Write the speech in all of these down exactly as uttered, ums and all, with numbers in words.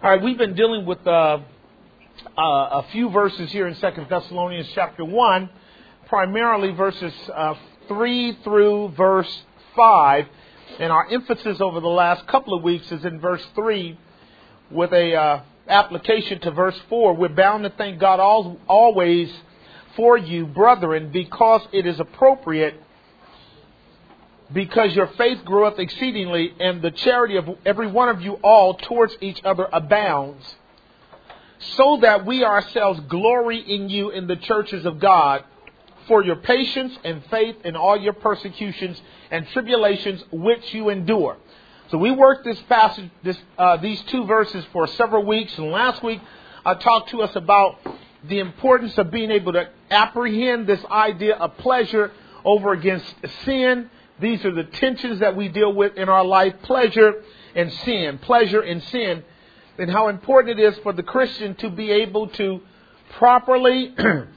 All right, we've been dealing with uh, uh, a few verses here in Second Thessalonians chapter one, primarily verses uh, three through verse five. And our emphasis over the last couple of weeks is in verse three with a uh, application to verse four. We're bound to thank God al- always for you, brethren, because it is appropriate, because your faith groweth exceedingly, and the charity of every one of you all towards each other abounds, so that we ourselves glory in you in the churches of God, for your patience and faith in all your persecutions and tribulations which you endure. So we worked this passage, this, uh, these two verses for several weeks, and last week I talked to us about the importance of being able to apprehend this idea of pleasure over against sin. These are the tensions that we deal with in our life, pleasure and sin, pleasure and sin, and how important it is for the Christian to be able to properly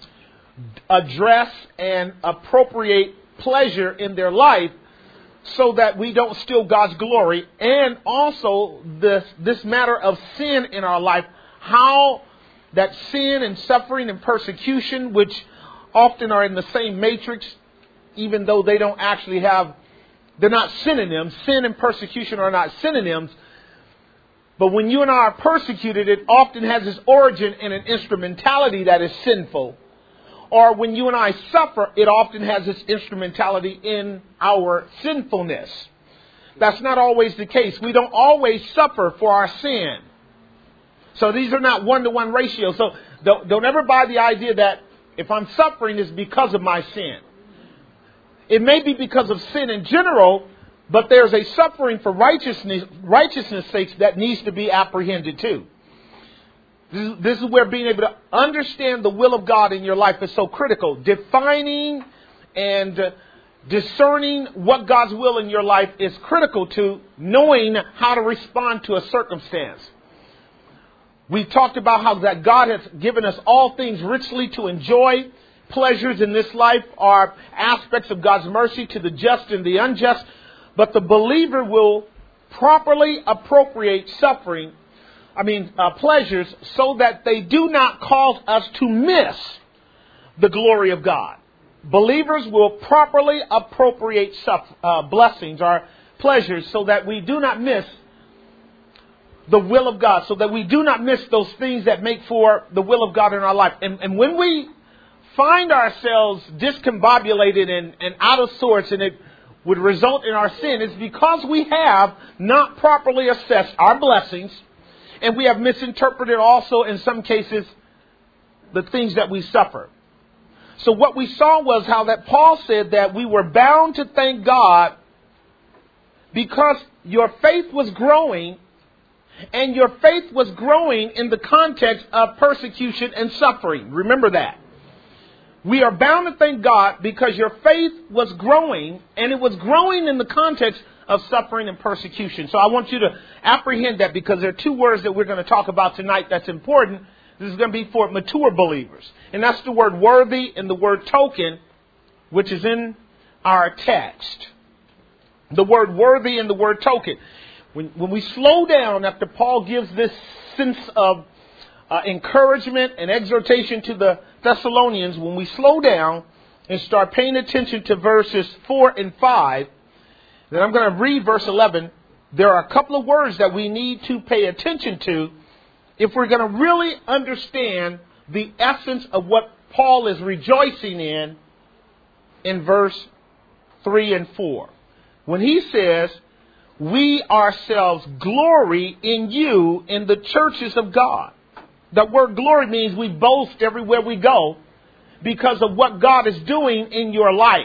address and appropriate pleasure in their life so that we don't steal God's glory, and also this, this matter of sin in our life, how that sin and suffering and persecution, which often are in the same matrix, even though they don't actually have, they're not synonyms. Sin and persecution are not synonyms. But when you and I are persecuted, it often has its origin in an instrumentality that is sinful. Or when you and I suffer, it often has its instrumentality in our sinfulness. That's not always the case. We don't always suffer for our sin. So these are not one-to-one ratios. So don't, don't ever buy the idea that if I'm suffering, it's because of my sin. It may be because of sin in general, but there's a suffering for righteousness, righteousness' sake that needs to be apprehended too. This is, this is where being able to understand the will of God in your life is so critical. Defining and uh, discerning what God's will in your life is critical to knowing how to respond to a circumstance. We talked about how that God has given us all things richly to enjoy. Pleasures in this life are aspects of God's mercy to the just and the unjust. But the believer will properly appropriate suffering, I mean uh, pleasures, so that they do not cause us to miss the glory of God. Believers will properly appropriate suffer, uh, blessings or pleasures so that we do not miss the will of God, so that we do not miss those things that make for the will of God in our life. And, and when we find ourselves discombobulated and, and out of sorts, and it would result in our sin, it's because we have not properly assessed our blessings, and we have misinterpreted also in some cases the things that we suffer. So what we saw was how that Paul said that we were bound to thank God because your faith was growing, and your faith was growing in the context of persecution and suffering. Remember that. We are bound to thank God because your faith was growing, and it was growing in the context of suffering and persecution. So I want you to apprehend that, because there are two words that we're going to talk about tonight that's important. This is going to be for mature believers. And that's the word worthy and the word token, which is in our text. The word worthy and the word token. When, when we slow down after Paul gives this sense of uh, encouragement and exhortation to the Thessalonians, when we slow down and start paying attention to verses four and five, then I'm going to read verse eleven. There are a couple of words that we need to pay attention to if we're going to really understand the essence of what Paul is rejoicing in in verse three and four. When he says, we ourselves glory in you in the churches of God. The word glory means we boast everywhere we go because of what God is doing in your life.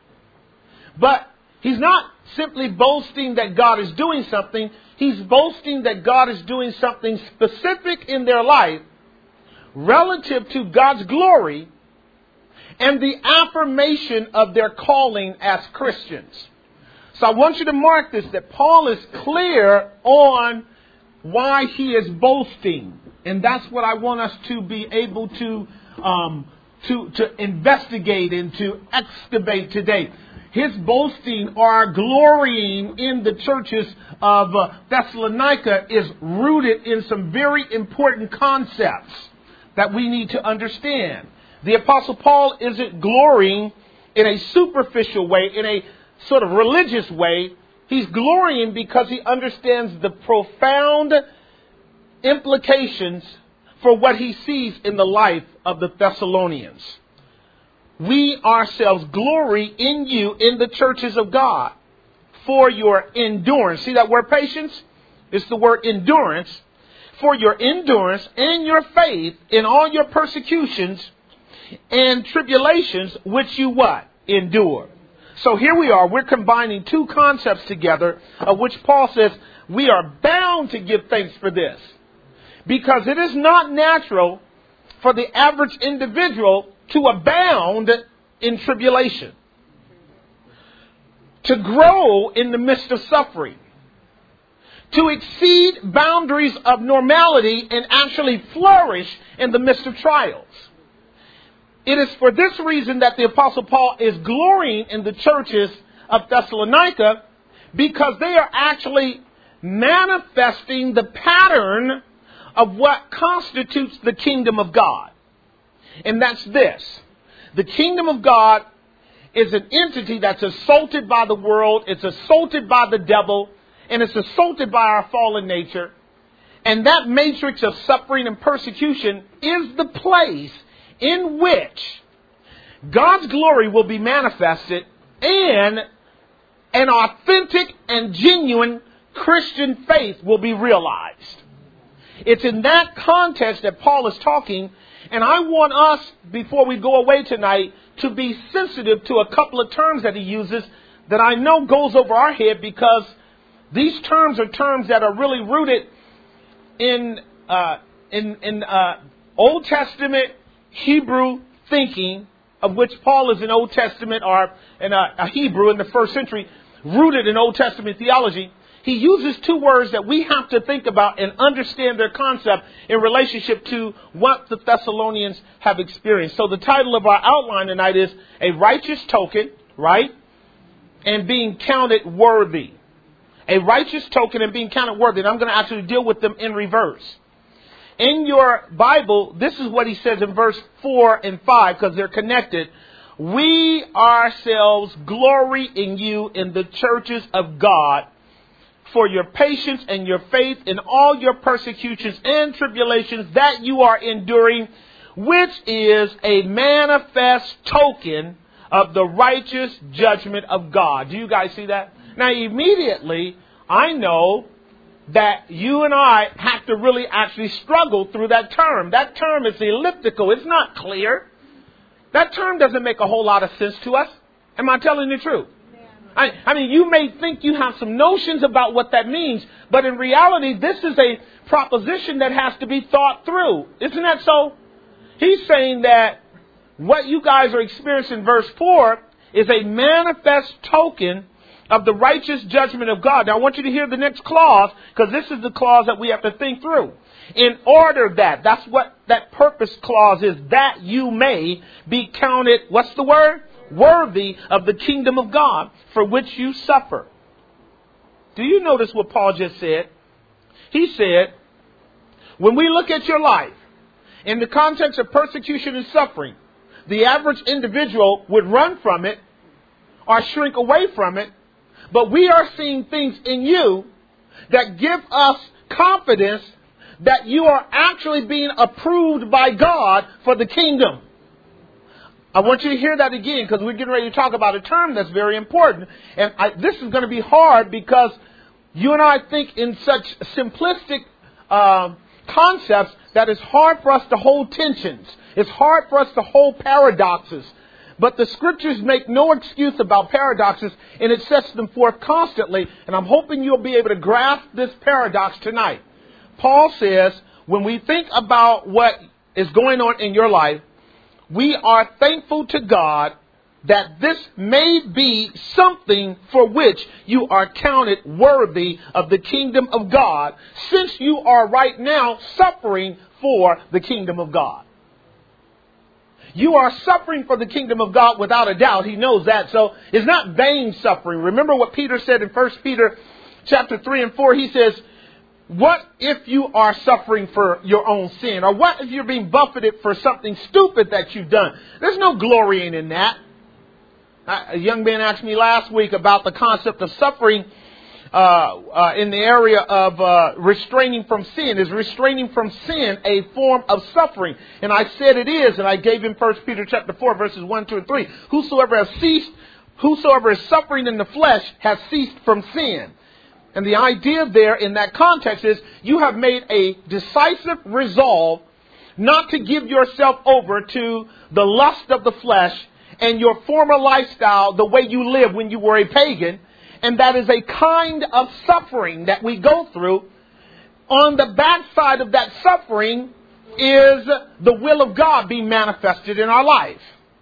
But he's not simply boasting that God is doing something. He's boasting that God is doing something specific in their life relative to God's glory and the affirmation of their calling as Christians. So I want you to mark this, that Paul is clear on why he is boasting. And that's what I want us to be able to um, to, to investigate and to excavate today. his boasting or glorying in the churches of uh, Thessalonica is rooted in some very important concepts that we need to understand. The Apostle Paul isn't glorying in a superficial way, in a sort of religious way. He's glorying because he understands the profound implications for what he sees in the life of the Thessalonians. We ourselves glory in you in the churches of God for your endurance. See that word patience? It's the word endurance. For your endurance and your faith in all your persecutions and tribulations which you what? Endure. So here we are. We're combining two concepts together, of which Paul says we are bound to give thanks for this. Because it is not natural for the average individual to abound in tribulation, to grow in the midst of suffering, to exceed boundaries of normality and actually flourish in the midst of trials. It is for this reason that the Apostle Paul is glorying in the churches of Thessalonica, because they are actually manifesting the pattern of what constitutes the kingdom of God. And that's this. The kingdom of God is an entity that's assaulted by the world. It's assaulted by the devil. And it's assaulted by our fallen nature. And that matrix of suffering and persecution is the place in which God's glory will be manifested and an authentic and genuine Christian faith will be realized. It's in that context that Paul is talking. And I want us, before we go away tonight, to be sensitive to a couple of terms that he uses that I know goes over our head, because these terms are terms that are really rooted in uh, in, in uh, Old Testament Hebrew thinking, of which Paul is an Old Testament or an, uh, a Hebrew in the first century, rooted in Old Testament theology. He uses two words that we have to think about and understand their concept in relationship to what the Thessalonians have experienced. So the title of our outline tonight is A Righteous Token, right? And being counted worthy. A righteous token and being counted worthy. And I'm going to actually deal with them in reverse. In your Bible, this is what he says in verse four and five, because they're connected. We ourselves glory in you in the churches of God, for your patience and your faith in all your persecutions and tribulations that you are enduring, which is a manifest token of the righteous judgment of God. Do you guys see that? Now, immediately, I know that you and I have to really actually struggle through that term. That term is elliptical. It's not clear. That term doesn't make a whole lot of sense to us. Am I telling the truth? I, I mean, you may think you have some notions about what that means, but in reality, this is a proposition that has to be thought through. Isn't that so? He's saying that what you guys are experiencing in verse four is a manifest token of the righteous judgment of God. Now, I want you to hear the next clause, because this is the clause that we have to think through. In order that, that's what that purpose clause is, that you may be counted, what's the word? Worthy of the kingdom of God, for which you suffer. Do you notice what Paul just said? He said, when we look at your life in the context of persecution and suffering, the average individual would run from it or shrink away from it. But we are seeing things in you that give us confidence that you are actually being approved by God for the kingdom. I want you to hear that again, because we're getting ready to talk about a term that's very important. And I, this is going to be hard because you and I think in such simplistic um, concepts that it's hard for us to hold tensions. It's hard for us to hold paradoxes. But the scriptures make no excuse about paradoxes, and it sets them forth constantly. And I'm hoping you'll be able to grasp this paradox tonight. Paul says, when we think about what is going on in your life, we are thankful to God that this may be something for which you are counted worthy of the kingdom of God, since you are right now suffering for the kingdom of God. You are suffering for the kingdom of God without a doubt. He knows that. So it's not vain suffering. Remember what Peter said in First Peter chapter three and four. He says, what if you are suffering for your own sin? Or what if you're being buffeted for something stupid that you've done? There's no glorying in that. A young man asked me last week about the concept of suffering uh, uh, in the area of uh, restraining from sin. Is restraining from sin a form of suffering? And I said it is, and I gave him First Peter chapter four, verses one, two, and three. Whosoever has ceased, whosoever is suffering in the flesh has ceased from sin. And the idea there in that context is you have made a decisive resolve not to give yourself over to the lust of the flesh and your former lifestyle, the way you lived when you were a pagan. And that is a kind of suffering that we go through. On the backside of that suffering is the will of God being manifested in our life.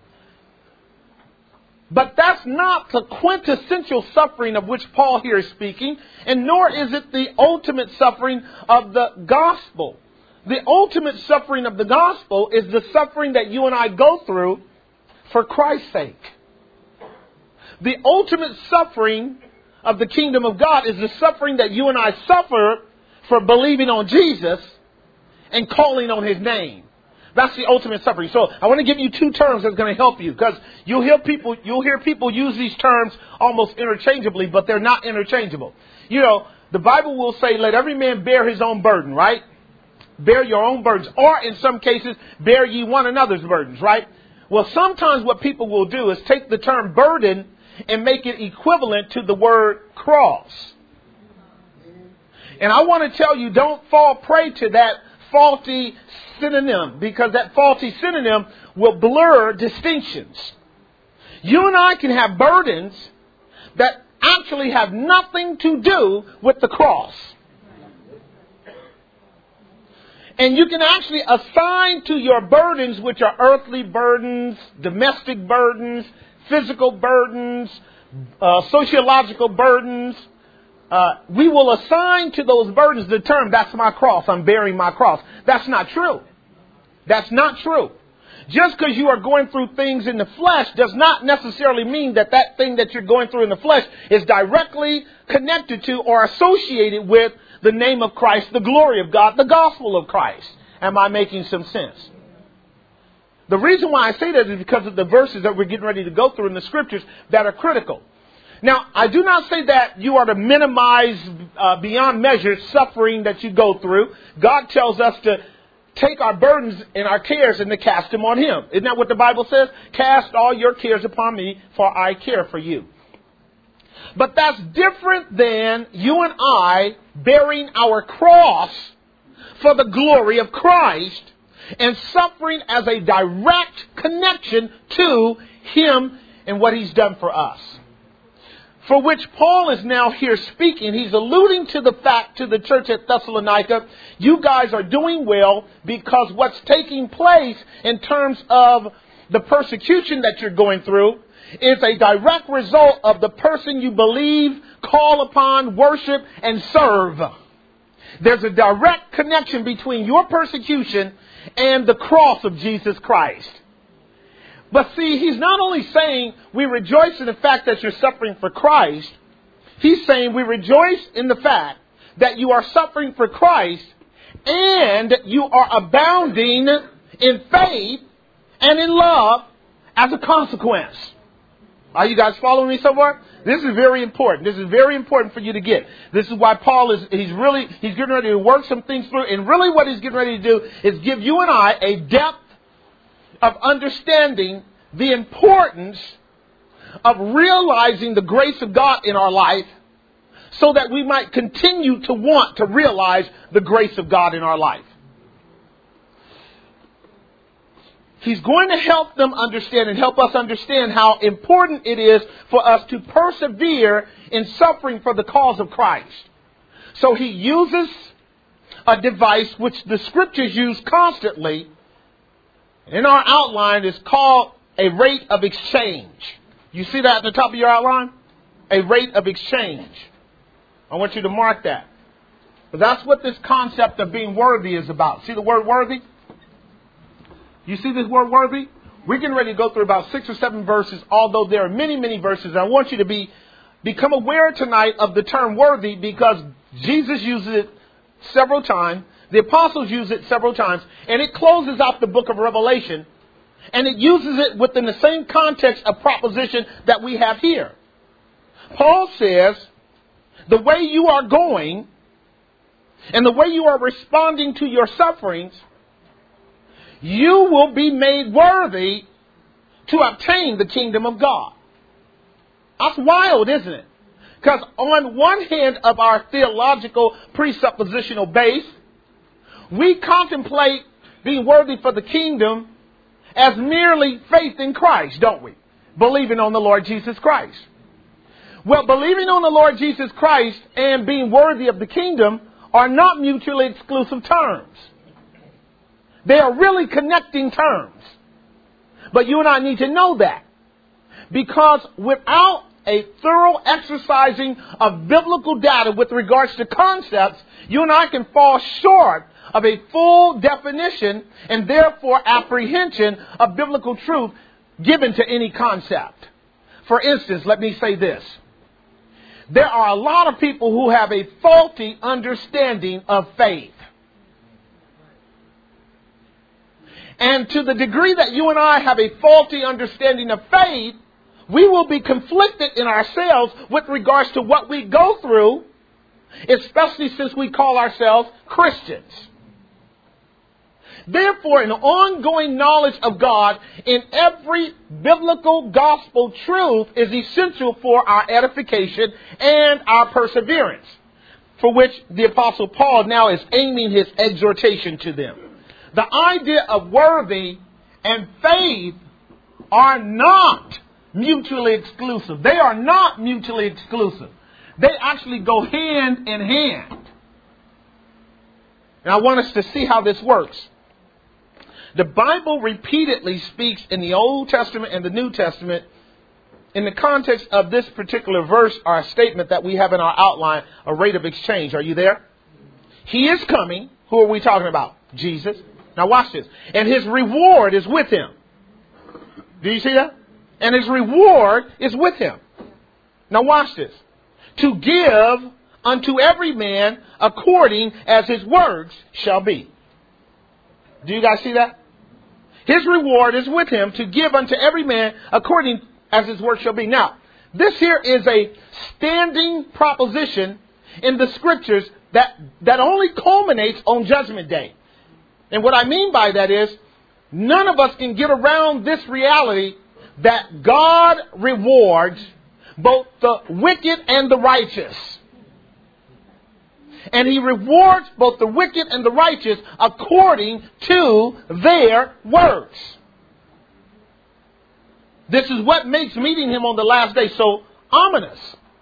But that's not the quintessential suffering of which Paul here is speaking, and nor is it the ultimate suffering of the gospel. The ultimate suffering of the gospel is the suffering that you and I go through for Christ's sake. The ultimate suffering of the kingdom of God is the suffering that you and I suffer for believing on Jesus and calling on His name. That's the ultimate suffering. So I want to give you two terms that's going to help you, because you'll hear people you'll hear people use these terms almost interchangeably, but they're not interchangeable. You know, the Bible will say, let every man bear his own burden, right? Bear your own burdens. Or in some cases, bear ye one another's burdens, right? Well, sometimes what people will do is take the term burden and make it equivalent to the word cross. And I want to tell you, don't fall prey to that faulty synonym, because that faulty synonym will blur distinctions. You and I can have burdens that actually have nothing to do with the cross. And you can actually assign to your burdens, which are earthly burdens, domestic burdens, physical burdens, uh, sociological burdens. Uh, we will assign to those burdens the term, that's my cross, I'm bearing my cross. That's not true. That's not true. Just because you are going through things in the flesh does not necessarily mean that that thing that you're going through in the flesh is directly connected to or associated with the name of Christ, the glory of God, the gospel of Christ. Am I making some sense? The reason why I say that is because of the verses that we're getting ready to go through in the scriptures that are critical. Now, I do not say that you are to minimize uh, beyond measure suffering that you go through. God tells us to take our burdens and our cares and to cast them on Him. Isn't that what the Bible says? Cast all your cares upon me, for I care for you. But that's different than you and I bearing our cross for the glory of Christ and suffering as a direct connection to Him and what He's done for us. For which Paul is now here speaking. He's alluding to the fact to the church at Thessalonica, you guys are doing well because what's taking place in terms of the persecution that you're going through is a direct result of the person you believe, call upon, worship, and serve. There's a direct connection between your persecution and the cross of Jesus Christ. But see, he's not only saying we rejoice in the fact that you're suffering for Christ. He's saying we rejoice in the fact that you are suffering for Christ and you are abounding in faith and in love as a consequence. Are you guys following me so far? This is very important. This is very important for you to get. This is why Paul is, he's really, he's getting ready to work some things through. And really what he's getting ready to do is give you and I a depth of understanding the importance of realizing the grace of God in our life so that we might continue to want to realize the grace of God in our life. He's going to help them understand and help us understand how important it is for us to persevere in suffering for the cause of Christ. So he uses a device which the scriptures use constantly. In our outline is called a rate of exchange. You see that at the top of your outline? A rate of exchange. I want you to mark that. But that's what this concept of being worthy is about. See the word worthy? You see this word worthy? We're getting ready to go through about six or seven verses, although there are many, many verses. I want you to be become aware tonight of the term worthy, because Jesus uses it several times. The apostles use it several times. And it closes out the book of Revelation. And it uses it within the same context of proposition that we have here. Paul says, the way you are going and the way you are responding to your sufferings, you will be made worthy to obtain the kingdom of God. That's wild, isn't it? Because on one hand of our theological presuppositional base, we contemplate being worthy for the kingdom as merely faith in Christ, don't we? Believing on the Lord Jesus Christ. Well, believing on the Lord Jesus Christ and being worthy of the kingdom are not mutually exclusive terms. They are really connecting terms. But you and I need to know that. Because without a thorough exercising of biblical data with regards to concepts, you and I can fall short of a full definition and therefore apprehension of biblical truth given to any concept. For instance, let me say this. There are a lot of people who have a faulty understanding of faith. And to the degree that you and I have a faulty understanding of faith, we will be conflicted in ourselves with regards to what we go through, especially since we call ourselves Christians. Therefore, an ongoing knowledge of God in every biblical gospel truth is essential for our edification and our perseverance, for which the Apostle Paul now is aiming his exhortation to them. The idea of worthy and faith are not mutually exclusive. They are not mutually exclusive. They actually go hand in hand. And I want us to see how this works. The Bible repeatedly speaks in the Old Testament and the New Testament in the context of this particular verse or statement that we have in our outline, a rate of exchange. Are you there? He is coming. Who are we talking about? Jesus. Now watch this. And his reward is with him. Do you see that? And his reward is with him. Now watch this. To give unto every man according as his works shall be. Do you guys see that? His reward is with him to give unto every man according as his work shall be. Now, this here is a standing proposition in the scriptures that, that only culminates on Judgment Day. And what I mean by that is, none of us can get around this reality that God rewards both the wicked and the righteous. And he rewards both the wicked and the righteous according to their works. This is what makes meeting him on the last day so ominous.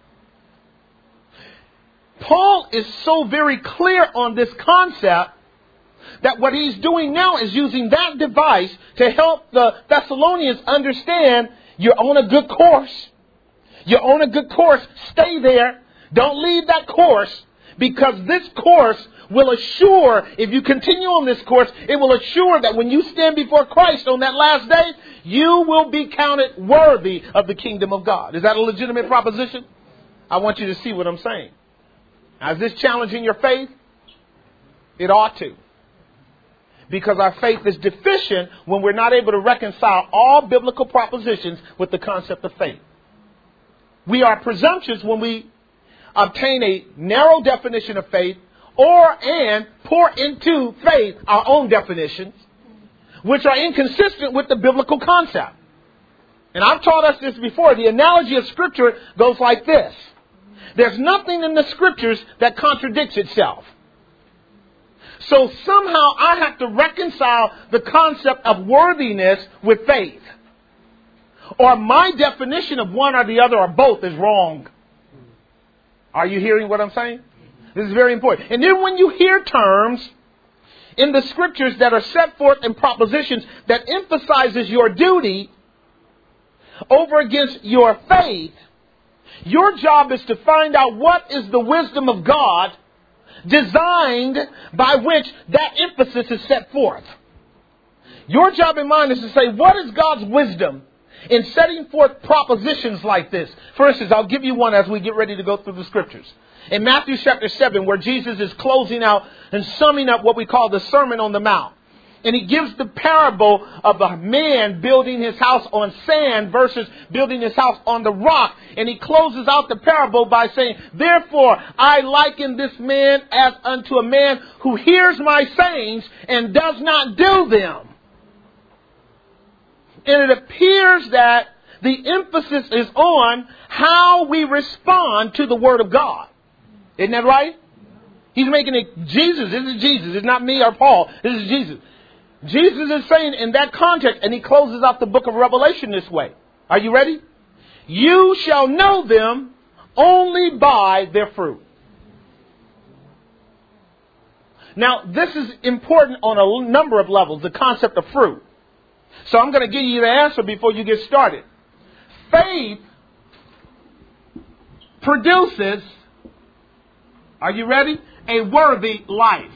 Paul is so very clear on this concept that what he's doing now is using that device to help the Thessalonians understand you're on a good course. You're on a good course. Stay there. Don't leave that course. Because this course will assure, if you continue on this course, it will assure that when you stand before Christ on that last day, you will be counted worthy of the kingdom of God. Is that a legitimate proposition? I want you to see what I'm saying. Now, is this challenging your faith? It ought to. Because our faith is deficient when we're not able to reconcile all biblical propositions with the concept of faith. We are presumptuous when we obtain a narrow definition of faith or and pour into faith our own definitions, which are inconsistent with the biblical concept. And I've taught us this before. The analogy of Scripture goes like this. There's nothing in the Scriptures that contradicts itself. So somehow I have to reconcile the concept of worthiness with faith. Or my definition of one or the other or both is wrong. Are you hearing what I'm saying? This is very important. And then when you hear terms in the scriptures that are set forth in propositions that emphasizes your duty over against your faith, your job is to find out what is the wisdom of God designed by which that emphasis is set forth. Your job and mine is to say, what is God's wisdom in setting forth propositions like this? For instance, I'll give you one as we get ready to go through the scriptures. In Matthew chapter seven, where Jesus is closing out and summing up what we call the Sermon on the Mount. And he gives the parable of a man building his house on sand versus building his house on the rock. And he closes out the parable by saying, therefore, I liken this man as unto a man who hears my sayings and does not do them. And it appears that the emphasis is on how we respond to the Word of God. Isn't that right? He's making it Jesus. This is Jesus. It's not me or Paul. This is Jesus. Jesus is saying in that context, and he closes out the book of Revelation this way. Are you ready? You shall know them only by their fruit. Now, this is important on a number of levels, the concept of fruit. So I'm going to give you the answer before you get started. Faith produces, are you ready? A worthy life.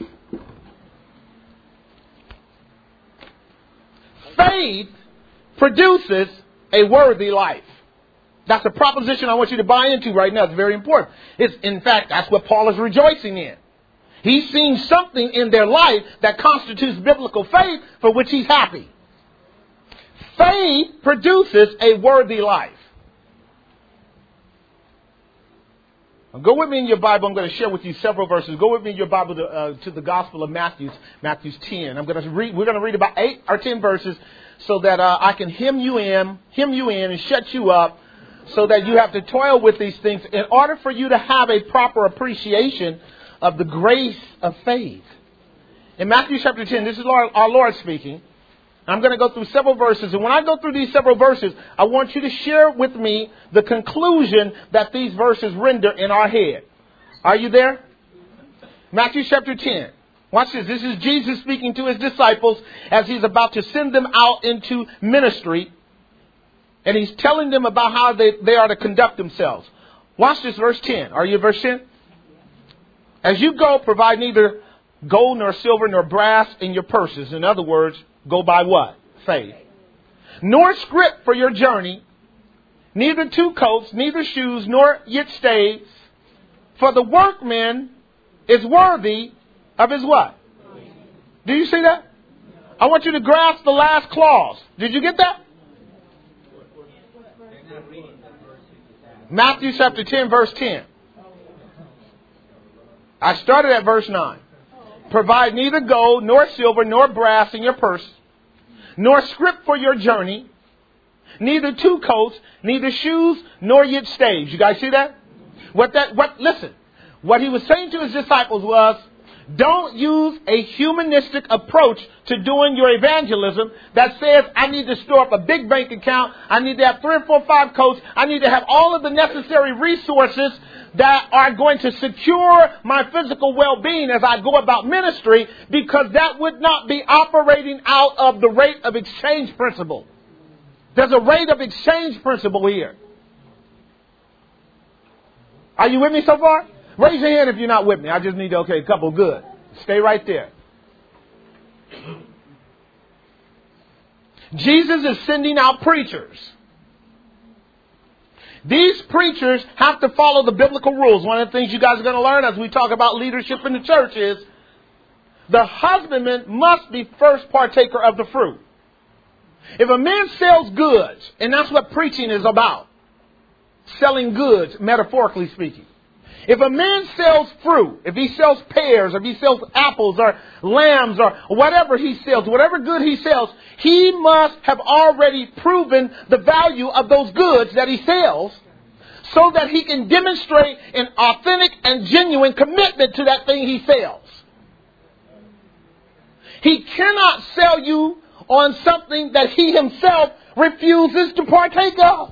Faith produces a worthy life. That's a proposition I want you to buy into right now. It's very important. It's, in fact, that's what Paul is rejoicing in. He's seen something in their life that constitutes biblical faith for which he's happy. Faith produces a worthy life. Now go with me in your Bible. I'm going to share with you several verses. Go with me in your Bible to, uh, to the Gospel of Matthew, Matthew ten. I'm going to read. We're going to read about eight or ten verses so that uh, I can hem you in, hem you in, and shut you up, so that you have to toil with these things in order for you to have a proper appreciation of the grace of faith. In Matthew chapter ten, this is Lord, our Lord speaking. I'm going to go through several verses. And when I go through these several verses, I want you to share with me the conclusion that these verses render in our head. Are you there? Matthew chapter ten. Watch this. This is Jesus speaking to his disciples as he's about to send them out into ministry. And he's telling them about how they, they are to conduct themselves. Watch this, verse ten. Are you at verse ten? As you go, provide neither gold nor silver nor brass in your purses. In other words, go by what? Faith. Nor scrip for your journey, neither two coats, neither shoes, nor yet staves. For the workman is worthy of his what? Do you see that? I want you to grasp the last clause. Did you get that? Matthew chapter ten, verse ten. I started at verse nine. Provide neither gold, nor silver, nor brass in your purse, nor scrip for your journey, neither two coats, neither shoes, nor yet staves. You guys see that? What that, what, listen, what he was saying to his disciples was, don't use a humanistic approach to doing your evangelism that says, I need to store up a big bank account. I need to have three or four, five coats. I need to have all of the necessary resources that are going to secure my physical well-being as I go about ministry, because that would not be operating out of the rate of exchange principle. There's a rate of exchange principle here. Are you with me so far? Raise your hand if you're not with me. I just need, okay, a couple good. Stay right there. Jesus is sending out preachers. These preachers have to follow the biblical rules. One of the things you guys are going to learn as we talk about leadership in the church is the husbandman must be first partaker of the fruit. If a man sells goods, and that's what preaching is about, selling goods, metaphorically speaking. If a man sells fruit, if he sells pears, if he sells apples or lambs or whatever he sells, whatever good he sells, he must have already proven the value of those goods that he sells so that he can demonstrate an authentic and genuine commitment to that thing he sells. He cannot sell you on something that he himself refuses to partake of.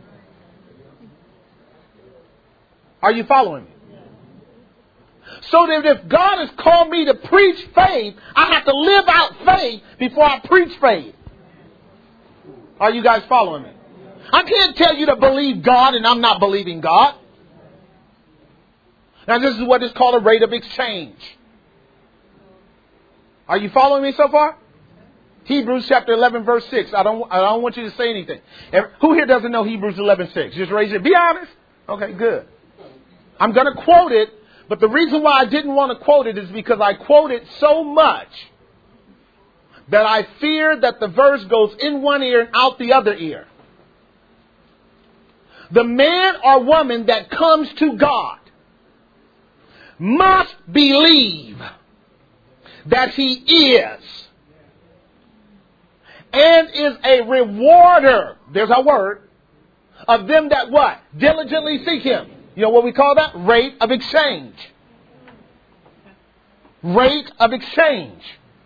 Are you following me? So that if God has called me to preach faith, I have to live out faith before I preach faith. Are you guys following me? I can't tell you to believe God and I'm not believing God. Now this is what is called a rate of exchange. Are you following me so far? Hebrews chapter eleven, verse six. I don't, I don't want you to say anything. Who here doesn't know Hebrews eleven, six? Just raise your, be honest. Okay, good. I'm going to quote it, but the reason why I didn't want to quote it is because I quote it so much that I fear that the verse goes in one ear and out the other ear. The man or woman that comes to God must believe that He is and is a rewarder, there's our word, of them that what? Diligently seek Him. You know what we call that? Rate of exchange. Rate of exchange.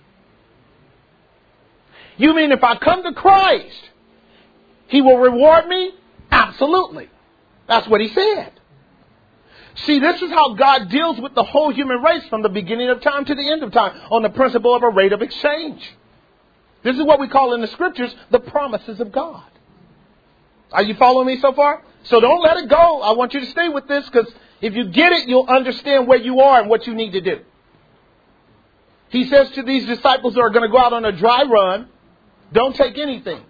You mean if I come to Christ, He will reward me? Absolutely. That's what He said. See, this is how God deals with the whole human race from the beginning of time to the end of time on the principle of a rate of exchange. This is what we call in the scriptures the promises of God. Are you following me so far? So don't let it go. I want you to stay with this because if you get it, you'll understand where you are and what you need to do. He says to these disciples who are going to go out on a dry run, don't take anything.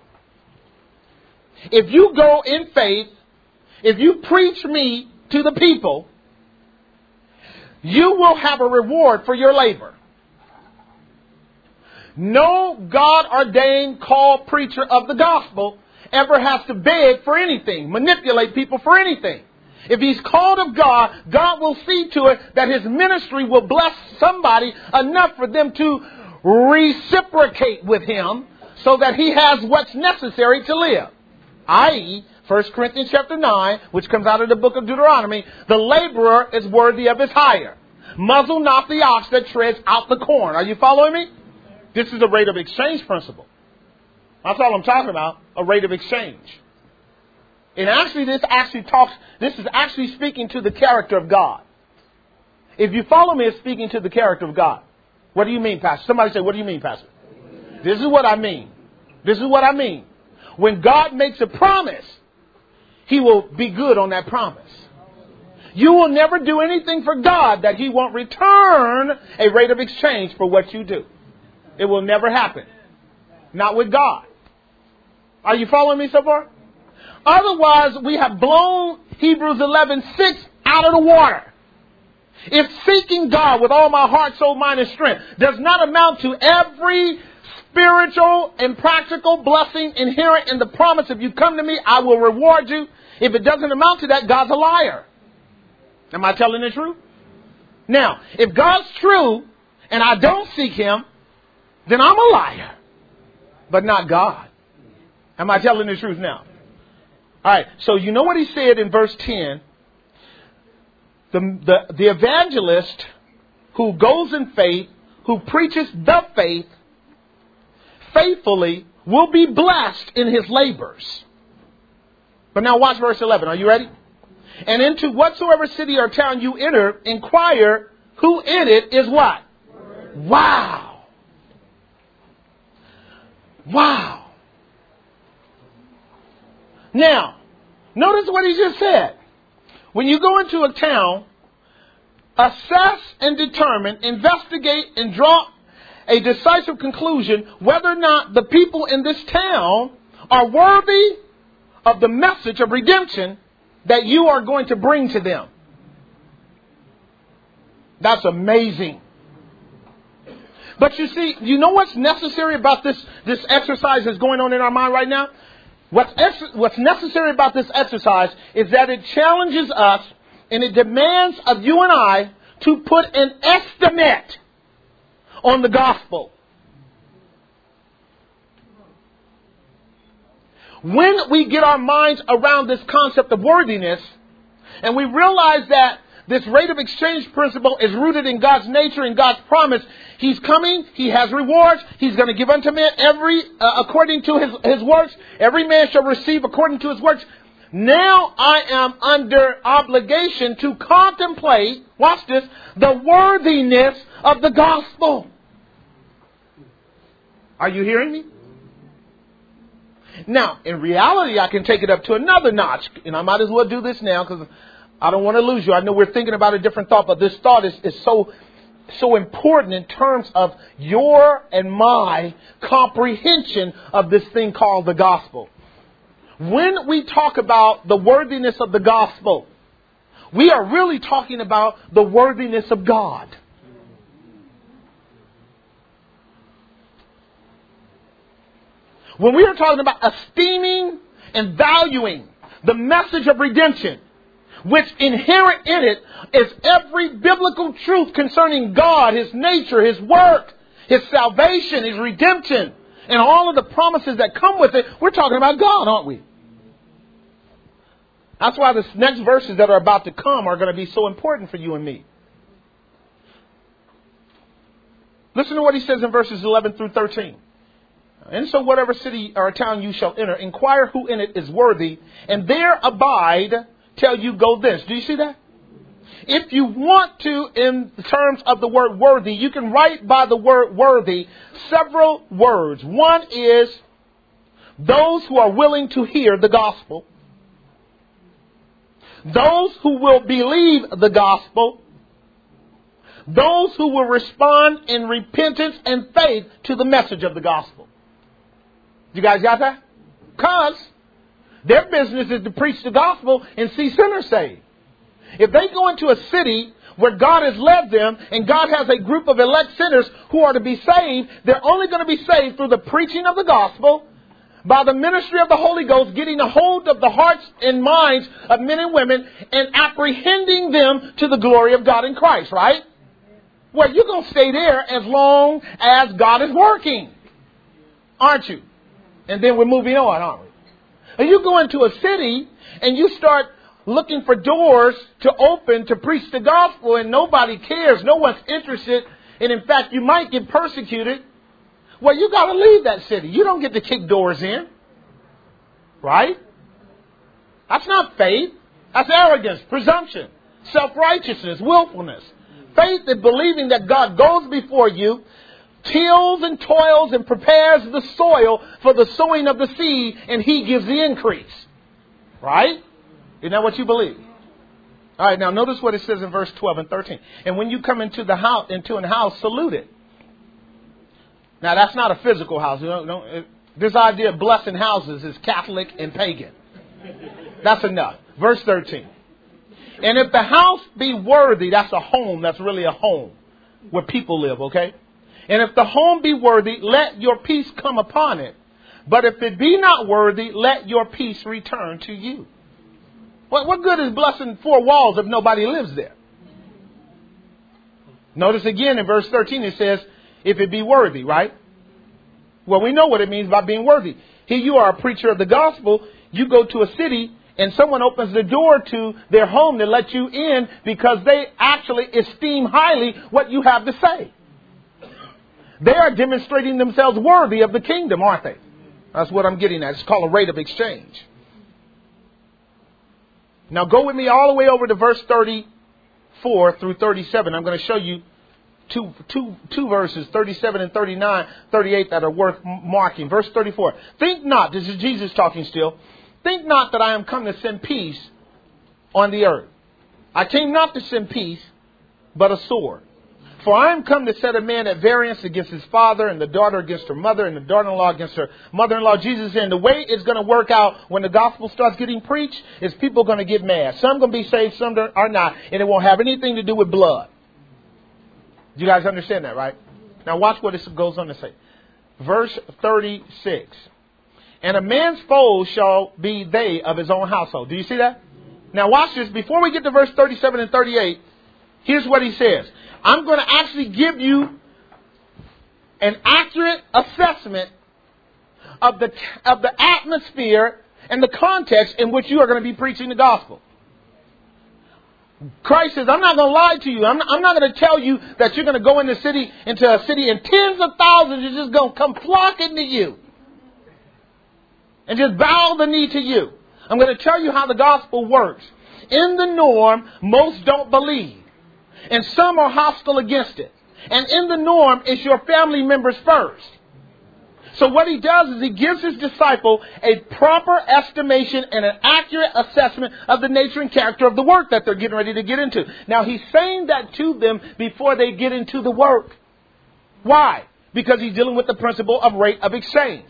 If you go in faith, if you preach me to the people, you will have a reward for your labor. No God-ordained called preacher of the gospel ever has to beg for anything, manipulate people for anything. If he's called of God, God will see to it that his ministry will bless somebody enough for them to reciprocate with him so that he has what's necessary to live. that is, First Corinthians chapter nine, which comes out of the book of Deuteronomy, the laborer is worthy of his hire. Muzzle not the ox that treads out the corn. Are you following me? This is a rate of exchange principle. That's all I'm talking about, a rate of exchange. And actually, this actually talks, this is actually speaking to the character of God. If you follow me, it's speaking to the character of God. What do you mean, Pastor? Somebody say, what do you mean, Pastor? This is what I mean. This is what I mean. When God makes a promise, He will be good on that promise. You will never do anything for God that He won't return a rate of exchange for what you do. It will never happen. Not with God. Are you following me so far? Otherwise, we have blown Hebrews eleven six out of the water. If seeking God with all my heart, soul, mind, and strength does not amount to every spiritual and practical blessing inherent in the promise, if you come to me, I will reward you. If it doesn't amount to that, God's a liar. Am I telling the truth? Now, if God's true and I don't seek Him, then I'm a liar, but not God. Am I telling the truth now? All right. So you know what He said in verse ten? The, the, the evangelist who goes in faith, who preaches the faith, faithfully will be blessed in his labors. But now watch verse eleven. Are you ready? And into whatsoever city or town you enter, inquire who in it is what? Wow. Wow. Now, notice what he just said. When you go into a town, assess and determine, investigate and draw a decisive conclusion whether or not the people in this town are worthy of the message of redemption that you are going to bring to them. That's amazing. But you see, you know what's necessary about this, this exercise that's going on in our mind right now? What's, ex- what's necessary about this exercise is that it challenges us and it demands of you and I to put an estimate on the gospel. When we get our minds around this concept of worthiness and we realize that this rate of exchange principle is rooted in God's nature and God's promise. He's coming. He has rewards. He's going to give unto men every, uh, according to his, his works. Every man shall receive according to his works. Now I am under obligation to contemplate, watch this, the worthiness of the gospel. Are you hearing me? Now, in reality, I can take it up to another notch. And I might as well do this now because I don't want to lose you. I know we're thinking about a different thought, but this thought is, is so so important in terms of your and my comprehension of this thing called the gospel. When we talk about the worthiness of the gospel, we are really talking about the worthiness of God. When we are talking about esteeming and valuing the message of redemption, which inherent in it is every biblical truth concerning God, His nature, His work, His salvation, His redemption, and all of the promises that come with it, we're talking about God, aren't we? That's why the next verses that are about to come are going to be so important for you and me. Listen to what he says in verses eleven through thirteen. And so whatever city or town you shall enter, inquire who in it is worthy, and there abide till you go thence. Do you see that? If you want to, in terms of the word worthy, you can write by the word worthy several words. One is those who are willing to hear the gospel. Those who will believe the gospel. Those who will respond in repentance and faith to the message of the gospel. You guys got that? Because their business is to preach the gospel and see sinners saved. If they go into a city where God has led them and God has a group of elect sinners who are to be saved, they're only going to be saved through the preaching of the gospel, by the ministry of the Holy Ghost, getting a hold of the hearts and minds of men and women and apprehending them to the glory of God in Christ, right? Well, you're going to stay there as long as God is working, aren't you? And then we're moving on, aren't we? And you go into a city and you start looking for doors to open to preach the gospel and nobody cares. No one's interested. And in fact, you might get persecuted. Well, you got to leave that city. You don't get to kick doors in. Right? That's not faith. That's arrogance, presumption, self-righteousness, willfulness. Faith is believing that God goes before you, tills and toils and prepares the soil for the sowing of the seed, and He gives the increase. Right? Isn't that what you believe? All right, now notice what it says in verse twelve and thirteen. And when you come into the house, into a house, salute it. Now, that's not a physical house. You know, no, this idea of blessing houses is Catholic and pagan. That's enough. Verse thirteen. And if the house be worthy, that's a home. That's really a home where people live, okay? And if the home be worthy, let your peace come upon it. But if it be not worthy, let your peace return to you. What, what good is blessing four walls if nobody lives there? Notice again in verse thirteen it says, if it be worthy, right? Well, we know what it means by being worthy. Here you are a preacher of the gospel. You go to a city and someone opens the door to their home to let you in because they actually esteem highly what you have to say. They are demonstrating themselves worthy of the kingdom, aren't they? That's what I'm getting at. It's called a rate of exchange. Now go with me all the way over to verse thirty-four through thirty-seven. I'm going to show you two, two, two verses, thirty-seven and thirty-nine, thirty-eight, that are worth marking. Verse thirty-four. Think not, this is Jesus talking still. Think not that I am come to send peace on the earth. I came not to send peace, but a sword. For I am come to set a man at variance against his father, and the daughter against her mother, and the daughter-in-law against her mother-in-law. Jesus said, the way it's going to work out when the gospel starts getting preached is people are going to get mad. Some are going to be saved, some are not. And it won't have anything to do with blood. Do you guys understand that, right? Now watch what it goes on to say. Verse thirty-six. And a man's foes shall be they of his own household. Do you see that? Now watch this. Before we get to verse thirty-seven and thirty-eight, here's what he says. I'm going to actually give you an accurate assessment of the of the atmosphere and the context in which you are going to be preaching the gospel. Christ says, I'm not going to lie to you. I'm not, I'm not going to tell you that you're going to go in the city, into a city and tens of thousands are just going to come flocking to you and just bow the knee to you. I'm going to tell you how the gospel works. In the norm, most don't believe. And some are hostile against it. And in the norm, it's your family members first. So what he does is he gives his disciple a proper estimation and an accurate assessment of the nature and character of the work that they're getting ready to get into. Now he's saying that to them before they get into the work. Why? Because he's dealing with the principle of rate of exchange.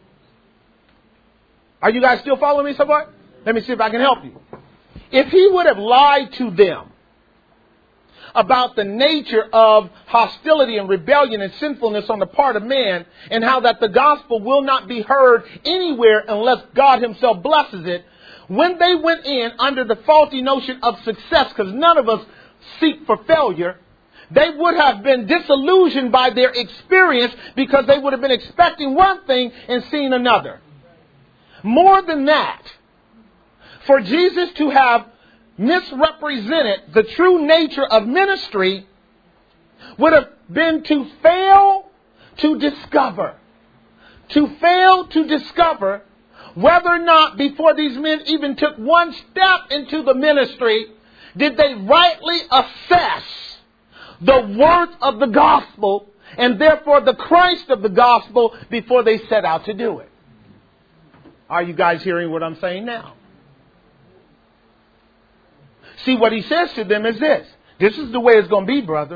Are you guys still following me somewhat? Let me see if I can help you. If he would have lied to them about the nature of hostility and rebellion and sinfulness on the part of man, and how that the gospel will not be heard anywhere unless God himself blesses it, when they went in under the faulty notion of success, because none of us seek for failure, they would have been disillusioned by their experience, because they would have been expecting one thing and seeing another. More than that, for Jesus to have misrepresented the true nature of ministry would have been to fail to discover. To fail to discover whether or not before these men even took one step into the ministry, did they rightly assess the worth of the gospel and therefore the Christ of the gospel before they set out to do it. Are you guys hearing what I'm saying now? See, what he says to them is this. This is the way it's going to be, brother.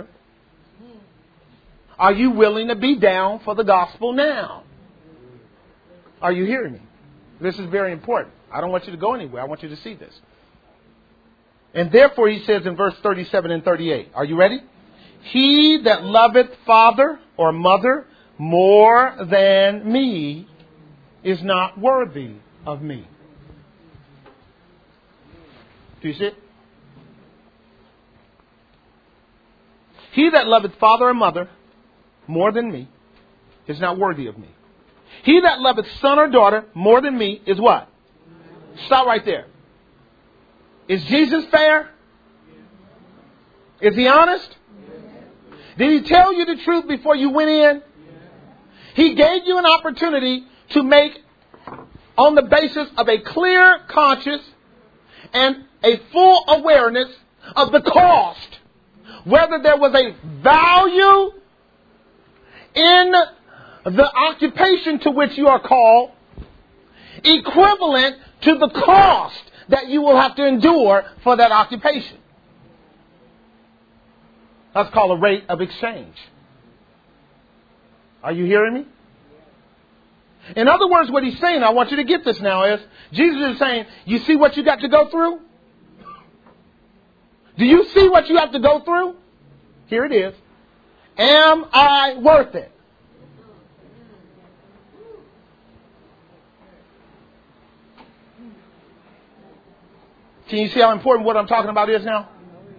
Are you willing to be down for the gospel now? Are you hearing me? This is very important. I don't want you to go anywhere. I want you to see this. And therefore, he says in verse thirty-seven and thirty-eight. Are you ready? He that loveth father or mother more than me is not worthy of me. Do you see it? He that loveth father or mother more than me is not worthy of me. He that loveth son or daughter more than me is what? Stop right there. Is Jesus fair? Is he honest? Did he tell you the truth before you went in? He gave you an opportunity to make, on the basis of a clear conscience and a full awareness of the cost, whether there was a value in the occupation to which you are called, equivalent to the cost that you will have to endure for that occupation. That's called a rate of exchange. Are you hearing me? In other words, what he's saying, I want you to get this now, is Jesus is saying, you see what you got to go through? Do you see what you have to go through? Here it is. Am I worth it? Can you see how important what I'm talking about is now?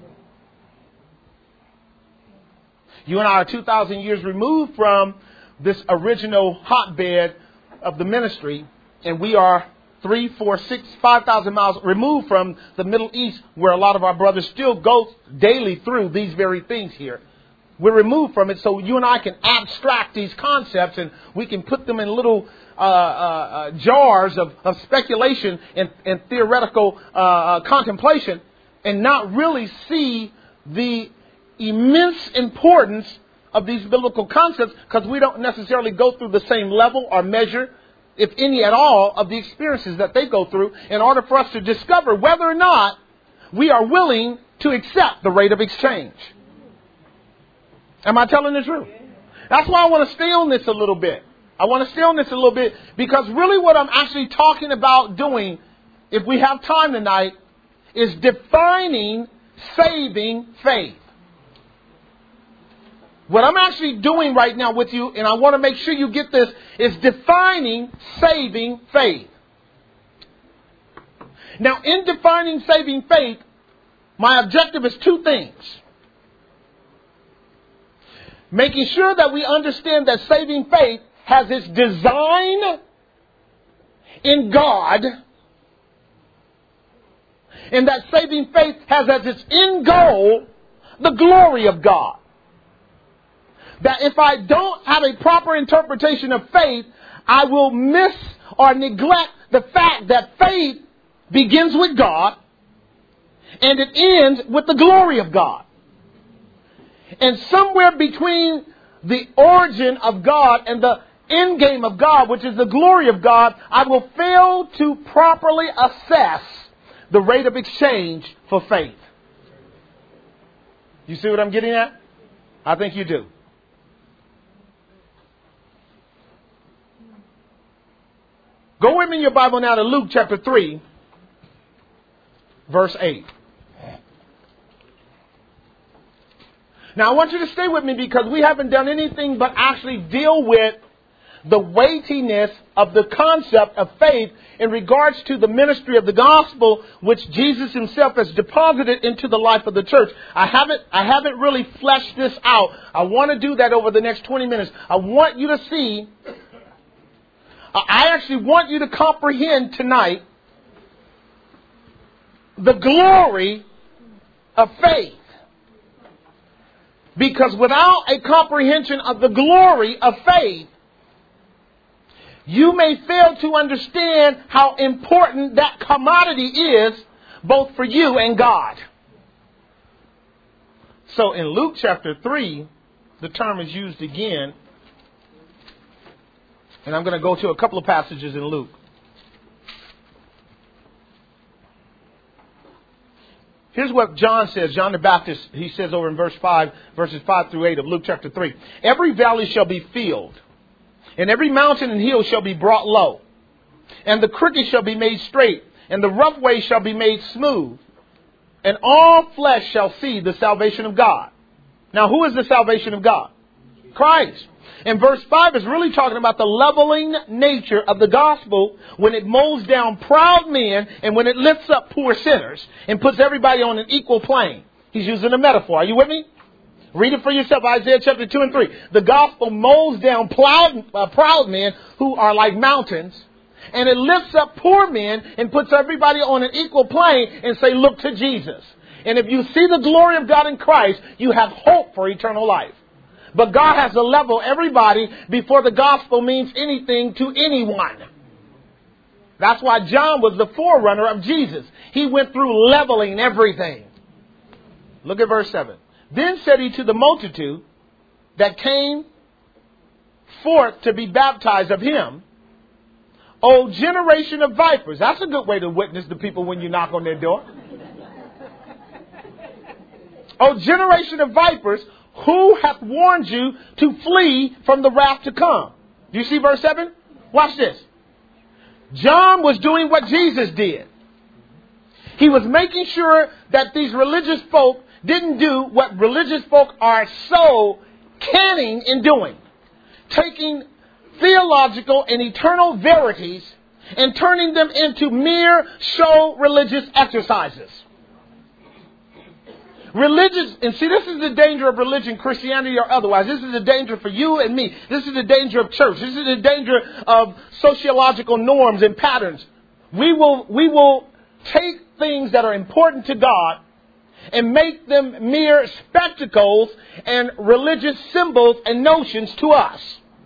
You and I are two thousand years removed from this original hotbed of the ministry, and we are three, four, six, five thousand miles removed from the Middle East, where a lot of our brothers still go daily through these very things here. We're removed from it, so you and I can abstract these concepts, and we can put them in little uh, uh, uh, jars of, of speculation and, and theoretical uh, uh, contemplation, and not really see the immense importance of these biblical concepts, because we don't necessarily go through the same level or measure, if any at all, of the experiences that they go through, in order for us to discover whether or not we are willing to accept the rate of exchange. Am I telling the truth? That's why I want to stay on this a little bit. I want to stay on this a little bit, because really what I'm actually talking about doing, if we have time tonight, is defining saving faith. What I'm actually doing right now with you, and I want to make sure you get this, is defining saving faith. Now, in defining saving faith, my objective is two things. Making sure that we understand that saving faith has its design in God, and that saving faith has as its end goal the glory of God. That if I don't have a proper interpretation of faith, I will miss or neglect the fact that faith begins with God and it ends with the glory of God. And somewhere between the origin of God and the end game of God, which is the glory of God, I will fail to properly assess the rate of exchange for faith. You see what I'm getting at? I think you do. Go with me in your Bible now to Luke chapter three, verse eight. Now I want you to stay with me because we haven't done anything but actually deal with the weightiness of the concept of faith in regards to the ministry of the gospel, which Jesus himself has deposited into the life of the church. I haven't, I haven't really fleshed this out. I want to do that over the next twenty minutes. I want you to see, I actually want you to comprehend tonight the glory of faith. Because without a comprehension of the glory of faith, you may fail to understand how important that commodity is, both for you and God. So in Luke chapter three, the term is used again. And I'm going to go to a couple of passages in Luke. Here's what John says. John the Baptist, he says over in verse five, verses five through eight of Luke chapter three. Every valley shall be filled, and every mountain and hill shall be brought low. And the crooked shall be made straight, and the rough way shall be made smooth. And all flesh shall see the salvation of God. Now, who is the salvation of God? Christ. And verse five is really talking about the leveling nature of the gospel when it mows down proud men and when it lifts up poor sinners and puts everybody on an equal plane. He's using a metaphor. Are you with me? Read it for yourself, Isaiah chapter two and three. The gospel mows down proud, uh, proud men who are like mountains, and it lifts up poor men and puts everybody on an equal plane and say, look to Jesus. And if you see the glory of God in Christ, you have hope for eternal life. But God has to level everybody before the gospel means anything to anyone. That's why John was the forerunner of Jesus. He went through leveling everything. Look at verse seven. Then said he to the multitude that came forth to be baptized of him, O generation of vipers. That's a good way to witness to people when you knock on their door. O generation of vipers, who hath warned you to flee from the wrath to come? Do you see verse seven? Watch this. John was doing what Jesus did. He was making sure that these religious folk didn't do what religious folk are so canning in doing. Taking theological and eternal verities and turning them into mere show religious exercises. Religious, and see, this is the danger of religion, Christianity or otherwise. This is the danger for you and me. This is the danger of church. This is the danger of sociological norms and patterns. We will, we will take things that are important to God and make them mere spectacles and religious symbols and notions to us.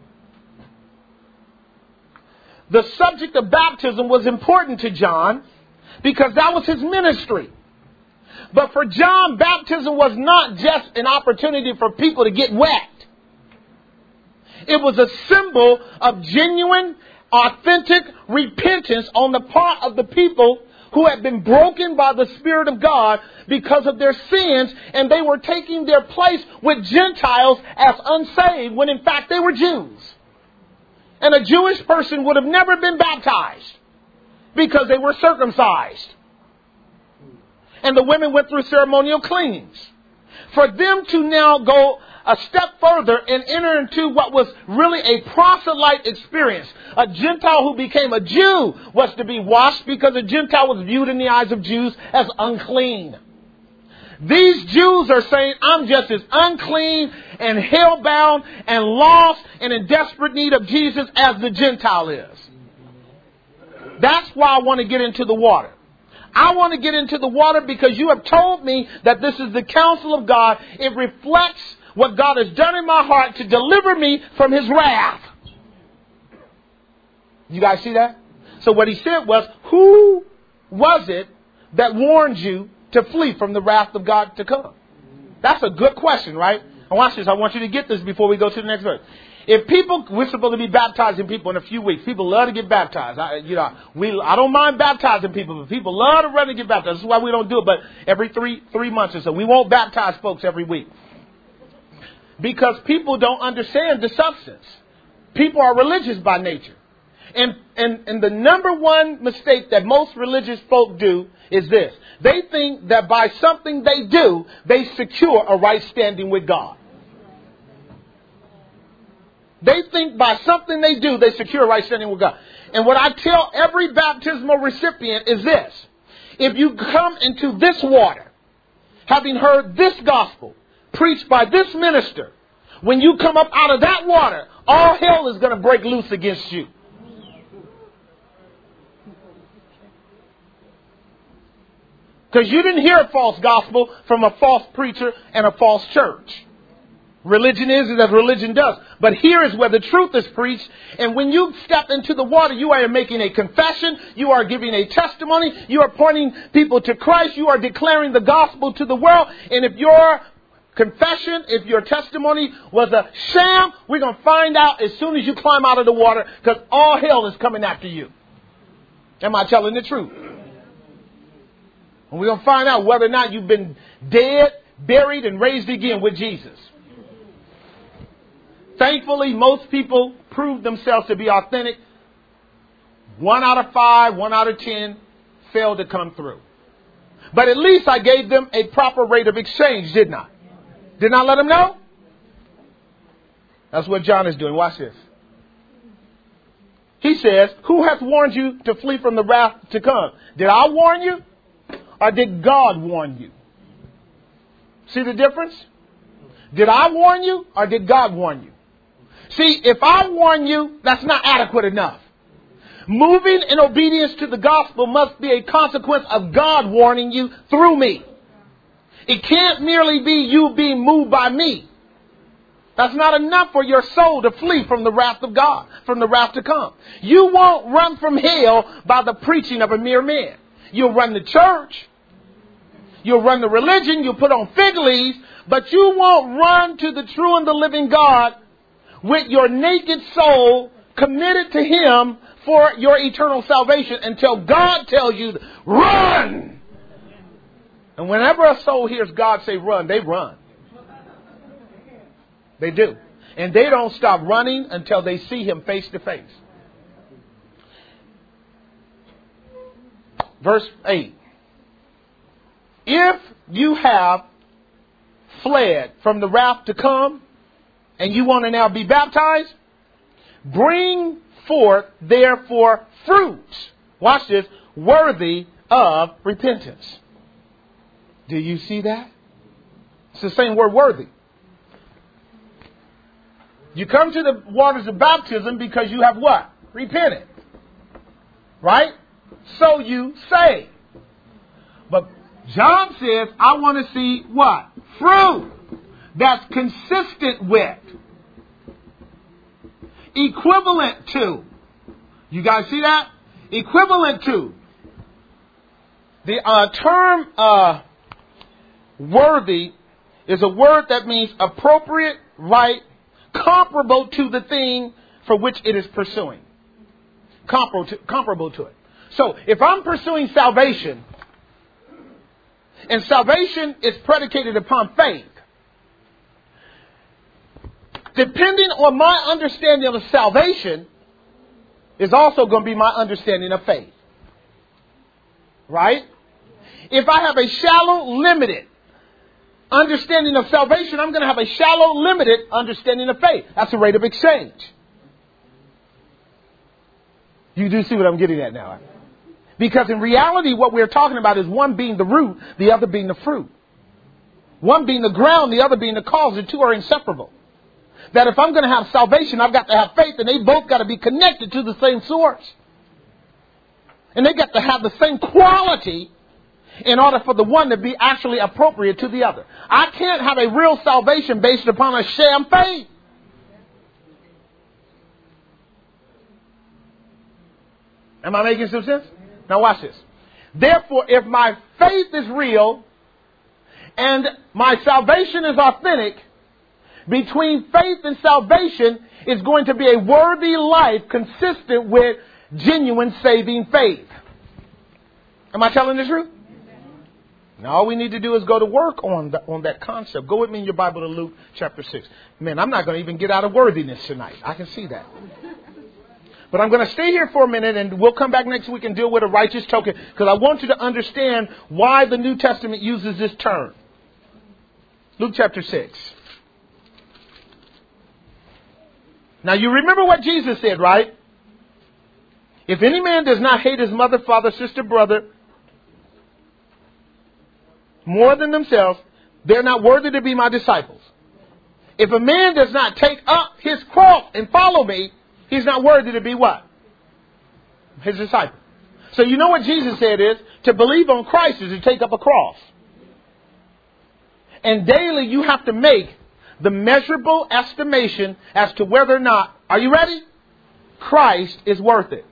The subject of baptism was important to John because that was his ministry. But for John, baptism was not just an opportunity for people to get wet. It was a symbol of genuine, authentic repentance on the part of the people who had been broken by the Spirit of God because of their sins, and they were taking their place with Gentiles as unsaved when in fact they were Jews. And a Jewish person would have never been baptized because they were circumcised. And the women went through ceremonial cleanings. For them to now go a step further and enter into what was really a proselyte experience. A Gentile who became a Jew was to be washed because a Gentile was viewed in the eyes of Jews as unclean. These Jews are saying, I'm just as unclean and hell-bound and lost and in desperate need of Jesus as the Gentile is. That's why I want to get into the water. I want to get into the water because you have told me that this is the counsel of God. It reflects what God has done in my heart to deliver me from his wrath. You guys see that? So what he said was, who was it that warned you to flee from the wrath of God to come? That's a good question, right? And watch this. I want you to get this before we go to the next verse. If people, we're supposed to be baptizing people in a few weeks. People love to get baptized. I, you know, we, I don't mind baptizing people, but people love to run to get baptized. That's why we don't do it, but every three, three months or so. We won't baptize folks every week. Because people don't understand the substance. People are religious by nature. And, and, and the number one mistake that most religious folk do is this. They think that by something they do, they secure a right standing with God. They think by something they do, they secure a right standing with God. And what I tell every baptismal recipient is this. If you come into this water, having heard this gospel preached by this minister, when you come up out of that water, all hell is going to break loose against you. Because you didn't hear a false gospel from a false preacher and a false church. Religion is as religion does. But here is where the truth is preached. And when you step into the water, you are making a confession. You are giving a testimony. You are pointing people to Christ. You are declaring the gospel to the world. And if your confession, if your testimony was a sham, we're going to find out as soon as you climb out of the water, because all hell is coming after you. Am I telling the truth? And we're going to find out whether or not you've been dead, buried, and raised again with Jesus. Thankfully, most people prove themselves to be authentic. One out of five, one out of ten failed to come through. But at least I gave them a proper rate of exchange, didn't I? Didn't I let them know? That's what John is doing. Watch this. He says, who hath warned you to flee from the wrath to come? Did I warn you? Or did God warn you? See the difference? Did I warn you? Or did God warn you? See, if I warn you, that's not adequate enough. Moving in obedience to the gospel must be a consequence of God warning you through me. It can't merely be you being moved by me. That's not enough for your soul to flee from the wrath of God, from the wrath to come. You won't run from hell by the preaching of a mere man. You'll run the church. You'll run the religion. You'll put on fig leaves. But you won't run to the true and the living God with your naked soul committed to Him for your eternal salvation until God tells you, run! And whenever a soul hears God say run, they run. They do. And they don't stop running until they see Him face to face. Verse eight. If you have fled from the wrath to come, and you want to now be baptized, bring forth therefore fruits. Watch this. Worthy of repentance. Do you see that? It's the same word, worthy. You come to the waters of baptism because you have what? Repented. Right? So you say. But John says, I want to see what? Fruit. That's consistent with, equivalent to. You guys see that? Equivalent to. The uh, term uh, worthy is a word that means appropriate, right, comparable to the thing for which it is pursuing. Comparable to, comparable to it. So if I'm pursuing salvation, and salvation is predicated upon faith, depending on my understanding of salvation is also going to be my understanding of faith. Right? If I have a shallow, limited understanding of salvation, I'm going to have a shallow, limited understanding of faith. That's a rate of exchange. You do see what I'm getting at now. Because in reality, what we're talking about is one being the root, the other being the fruit. One being the ground, the other being the cause. The two are inseparable. That if I'm going to have salvation, I've got to have faith, and they both got to be connected to the same source. And they got to have the same quality in order for the one to be actually appropriate to the other. I can't have a real salvation based upon a sham faith. Am I making some sense? Now watch this. Therefore, if my faith is real and my salvation is authentic, between faith and salvation is going to be a worthy life consistent with genuine saving faith. Am I telling the truth? Now all we need to do is go to work on the, on that concept. Go with me in your Bible to Luke chapter six. Man, I'm not going to even get out of worthiness tonight. I can see that. But I'm going to stay here for a minute and we'll come back next week and deal with a righteous token. Because I want you to understand why the New Testament uses this term. Luke chapter six. Now you remember what Jesus said, right? If any man does not hate his mother, father, sister, brother more than themselves, they're not worthy to be my disciples. If a man does not take up his cross and follow me, he's not worthy to be what? His disciple. So you know what Jesus said is, to believe on Christ is to take up a cross. And daily you have to make the measurable estimation as to whether or not, are you ready? Christ is worth it.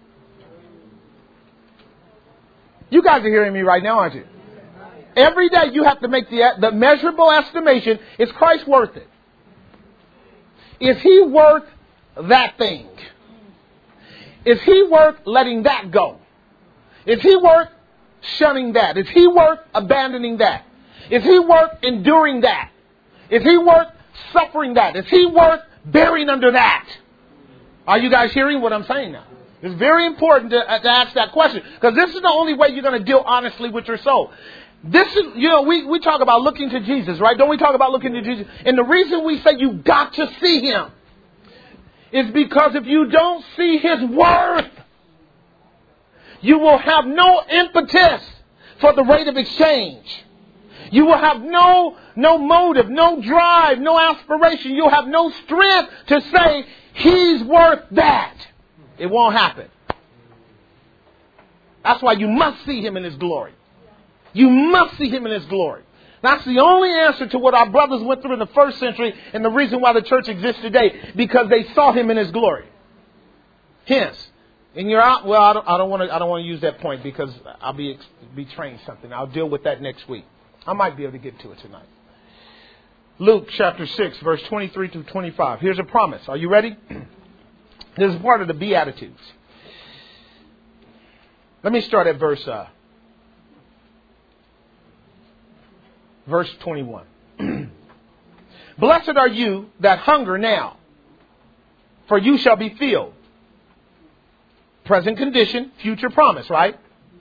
You guys are hearing me right now, aren't you? Every day you have to make the, the measurable estimation, is Christ worth it? Is he worth that thing? Is he worth letting that go? Is he worth shunning that? Is he worth abandoning that? Is he worth enduring that? Is he worth suffering that? Is he worth bearing under that? Are you guys hearing what I'm saying now? It's very important to, uh, to ask that question, because this is the only way you're going to deal honestly with your soul. This is, you know, we, we talk about looking to Jesus, right? Don't we talk about looking to Jesus? And the reason we say you got to see him is because if you don't see his worth, you will have no impetus for the rate of exchange. You will have no, no motive, no drive, no aspiration. You'll have no strength to say he's worth that. It won't happen. That's why you must see him in his glory. You must see him in his glory. That's the only answer to what our brothers went through in the first century and the reason why the church exists today, because they saw him in his glory. Hence, in your out, well, I don't, I don't want to, I don't want to use that point because I'll be betraying something. I'll deal with that next week. I might be able to get to it tonight. Luke chapter six, verse twenty-three to twenty-five. Here's a promise. Are you ready? This is part of the Beatitudes. Let me start at verse uh, verse twenty-one. Blessed are you that hunger now, for you shall be filled. Present condition, future promise, right?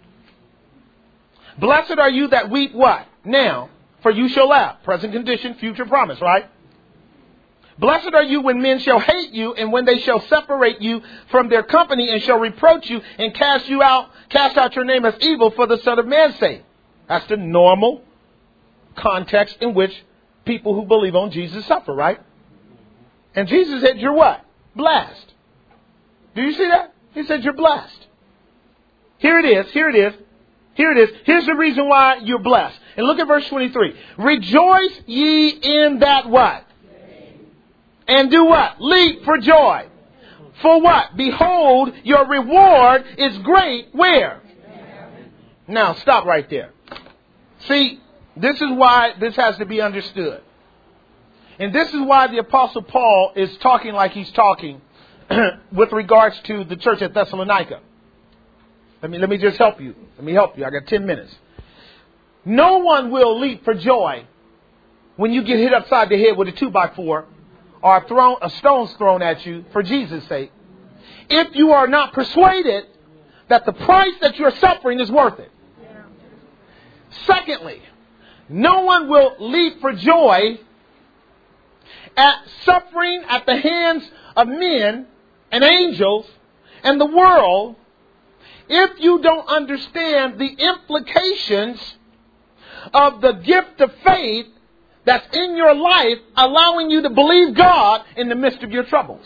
Blessed are you that weep what? Now, for you shall laugh. Present condition, future promise, right? Blessed are you when men shall hate you, and when they shall separate you from their company, and shall reproach you, and cast you out, cast out your name as evil for the Son of Man's sake. That's the normal context in which people who believe on Jesus suffer, right? And Jesus said, you're what? Blessed. Do you see that? He said, you're blessed. Here it is. Here it is. Here it is. Here's the reason why you're blessed. And look at verse twenty-three. Rejoice ye in that what? And do what? Leap for joy. For what? Behold, your reward is great. Where? Now, stop right there. See, this is why this has to be understood. And this is why the Apostle Paul is talking like he's talking with regards to the church at Thessalonica. Let me, let me just help you. Let me help you. I got ten minutes. No one will leap for joy when you get hit upside the head with a two by four or a, thrown, a stone's thrown at you for Jesus' sake, if you are not persuaded that the price that you're suffering is worth it. Yeah. Secondly, no one will leap for joy at suffering at the hands of men and angels and the world if you don't understand the implications of the gift of faith that's in your life, allowing you to believe God in the midst of your troubles.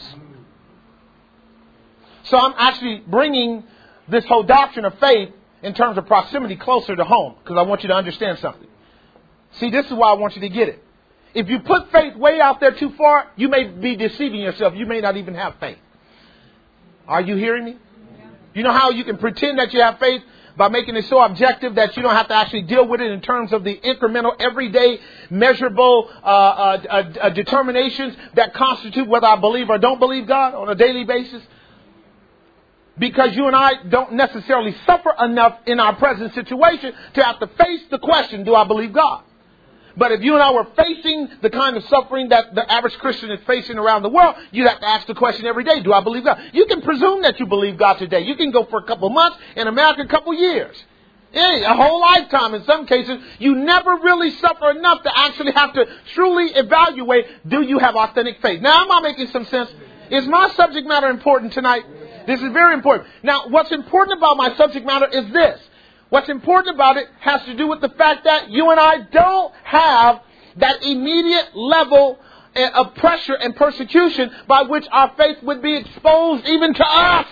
So I'm actually bringing this whole doctrine of faith in terms of proximity closer to home, because I want you to understand something. See, this is why I want you to get it. If you put faith way out there too far, you may be deceiving yourself. You may not even have faith. Are you hearing me? You know how you can pretend that you have faith, by making it so objective that you don't have to actually deal with it in terms of the incremental, everyday, measurable uh, uh, uh, uh, determinations that constitute whether I believe or don't believe God on a daily basis. Because you and I don't necessarily suffer enough in our present situation to have to face the question, do I believe God? But if you and I were facing the kind of suffering that the average Christian is facing around the world, you'd have to ask the question every day, do I believe God? You can presume that you believe God today. You can go for a couple of months, in America a couple of years. Yeah, a whole lifetime in some cases. You never really suffer enough to actually have to truly evaluate, do you have authentic faith? Now, am I making some sense? Is my subject matter important tonight? This is very important. Now, what's important about my subject matter is this. What's important about it has to do with the fact that you and I don't have that immediate level of pressure and persecution by which our faith would be exposed even to us.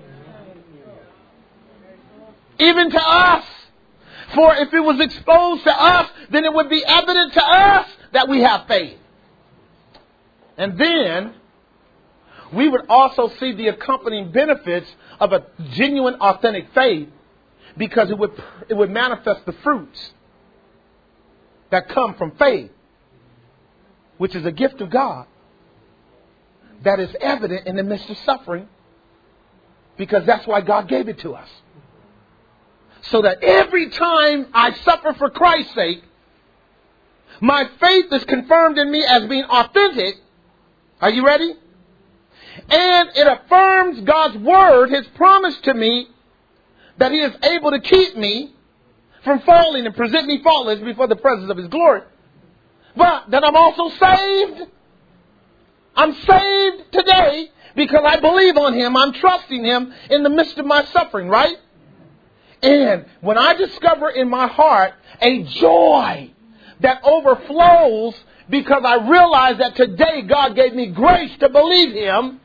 Even to us. For if it was exposed to us, then it would be evident to us that we have faith. And then we would also see the accompanying benefits of a genuine, authentic faith, because it would it would manifest the fruits that come from faith, which is a gift of God that is evident in the midst of suffering, because that's why God gave it to us. So that every time I suffer for Christ's sake, my faith is confirmed in me as being authentic. Are you ready? And it affirms God's word, His promise to me, that He is able to keep me from falling and present me faultless before the presence of His glory. But that I'm also saved. I'm saved today because I believe on Him. I'm trusting Him in the midst of my suffering, right? And when I discover in my heart a joy that overflows because I realize that today God gave me grace to believe Him,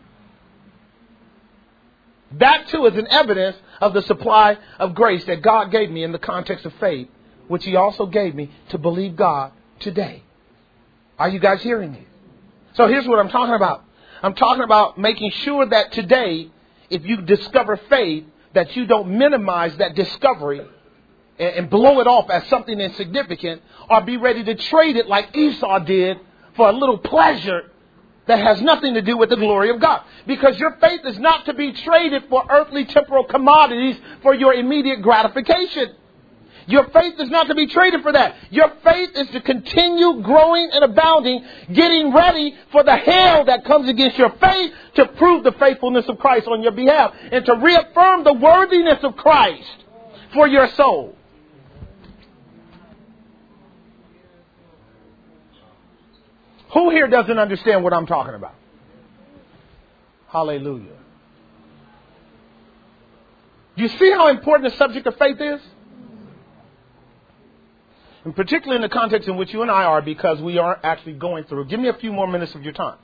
that too is an evidence of the supply of grace that God gave me in the context of faith, which He also gave me to believe God today. Are you guys hearing me? So here's what I'm talking about. I'm talking about making sure that today, if you discover faith, that you don't minimize that discovery and, and blow it off as something insignificant, or be ready to trade it like Esau did for a little pleasure that has nothing to do with the glory of God. Because your faith is not to be traded for earthly temporal commodities for your immediate gratification. Your faith is not to be traded for that. Your faith is to continue growing and abounding, getting ready for the hail that comes against your faith to prove the faithfulness of Christ on your behalf and to reaffirm the worthiness of Christ for your soul. Who here doesn't understand what I'm talking about? Hallelujah. Do you see how important the subject of faith is? And particularly in the context in which you and I are, because we are actually going through. Give me a few more minutes of your time.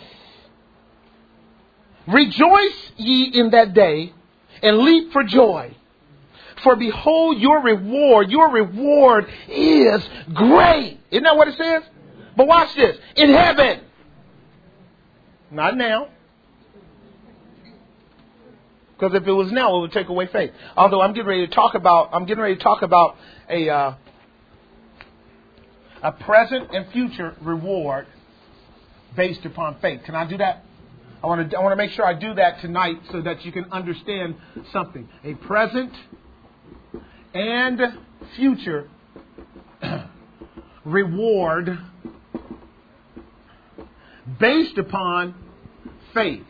Rejoice ye in that day and leap for joy. For behold, your reward, your reward is great. Isn't that what it says? But watch this. In heaven. Not now. Because if it was now, it would take away faith. Although I'm getting ready to talk about, I'm getting ready to talk about a, uh, a present and future reward based upon faith. Can I do that? I want to, I want to make sure I do that tonight so that you can understand something. A present and future reward based upon faith.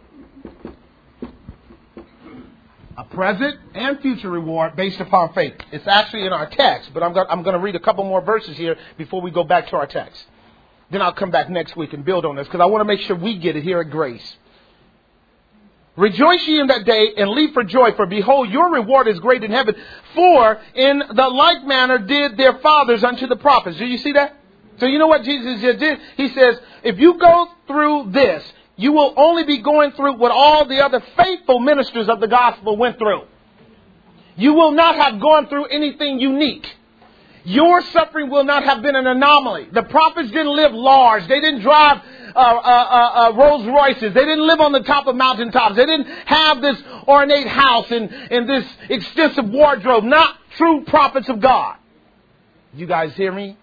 A present and future reward based upon faith. It's actually in our text, but I'm going, I'm going to read a couple more verses here before we go back to our text. Then I'll come back next week and build on this because I want to make sure we get it here at Grace. Rejoice ye in that day and leap for joy, for behold, your reward is great in heaven. For in the like manner did their fathers unto the prophets. Do you see that? So you know what Jesus just did? He says, if you go through this, you will only be going through what all the other faithful ministers of the gospel went through. You will not have gone through anything unique. Your suffering will not have been an anomaly. The prophets didn't live large. They didn't drive uh, uh, uh, Rolls Royces. They didn't live on the top of mountaintops. They didn't have this ornate house and, and this extensive wardrobe. Not true prophets of God. You guys hear me?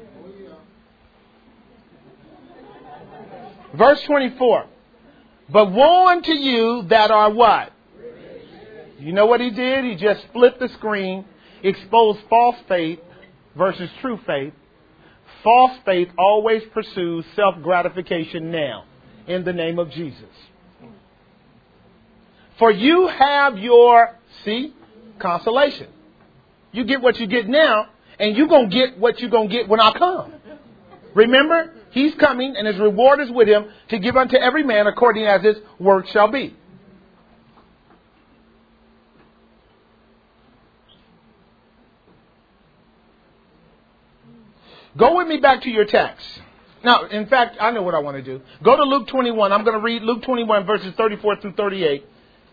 Verse twenty-four. But woe unto you that are what? You know what he did? He just flipped the screen, exposed false faith versus true faith. False faith always pursues self-gratification now, in the name of Jesus. For you have your, see, consolation. You get what you get now, and you're going to get what you're going to get when I come. Remember, he's coming, and his reward is with him to give unto every man according as his work shall be. Go with me back to your text. Now, in fact, I know what I want to do. Go to Luke twenty-one. I'm going to read Luke twenty-one, verses thirty-four through thirty-eight.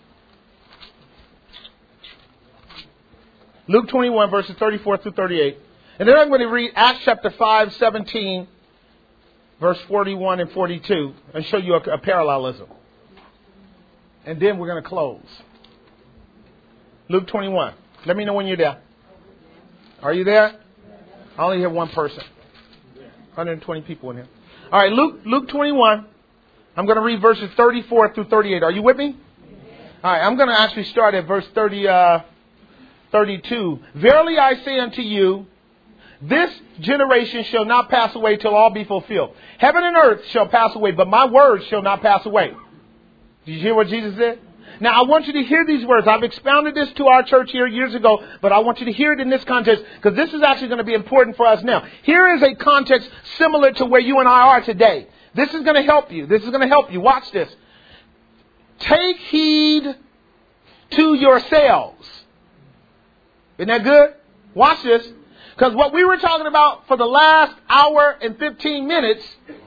Luke twenty-one, verses thirty-four through thirty-eight. And then I'm going to read Acts chapter five, seventeen, verse forty-one and forty-two, and show you a, a parallelism. And then we're going to close. Luke twenty-one. Let me know when you're there. Are you there? I only have one person. one hundred twenty people in here. All right, Luke Luke twenty-one. I'm going to read verses thirty-four through thirty-eight. Are you with me? All right, I'm going to actually start at verse thirty, uh, thirty-two. Verily I say unto you, this generation shall not pass away till all be fulfilled. Heaven and earth shall pass away, but my words shall not pass away. Did you hear what Jesus said? Now, I want you to hear these words. I've expounded this to our church here years ago, but I want you to hear it in this context because this is actually going to be important for us now. Here is a context similar to where you and I are today. This is going to help you. This is going to help you. Watch this. Take heed to yourselves. Isn't that good? Watch this. Because what we were talking about for the last hour and fifteen minutes,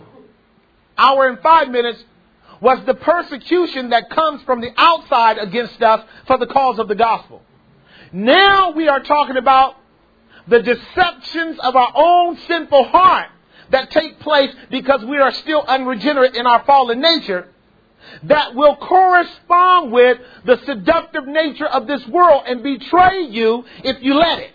hour and five minutes, was the persecution that comes from the outside against us for the cause of the gospel. Now we are talking about the deceptions of our own sinful heart that take place because we are still unregenerate in our fallen nature that will correspond with the seductive nature of this world and betray you if you let it.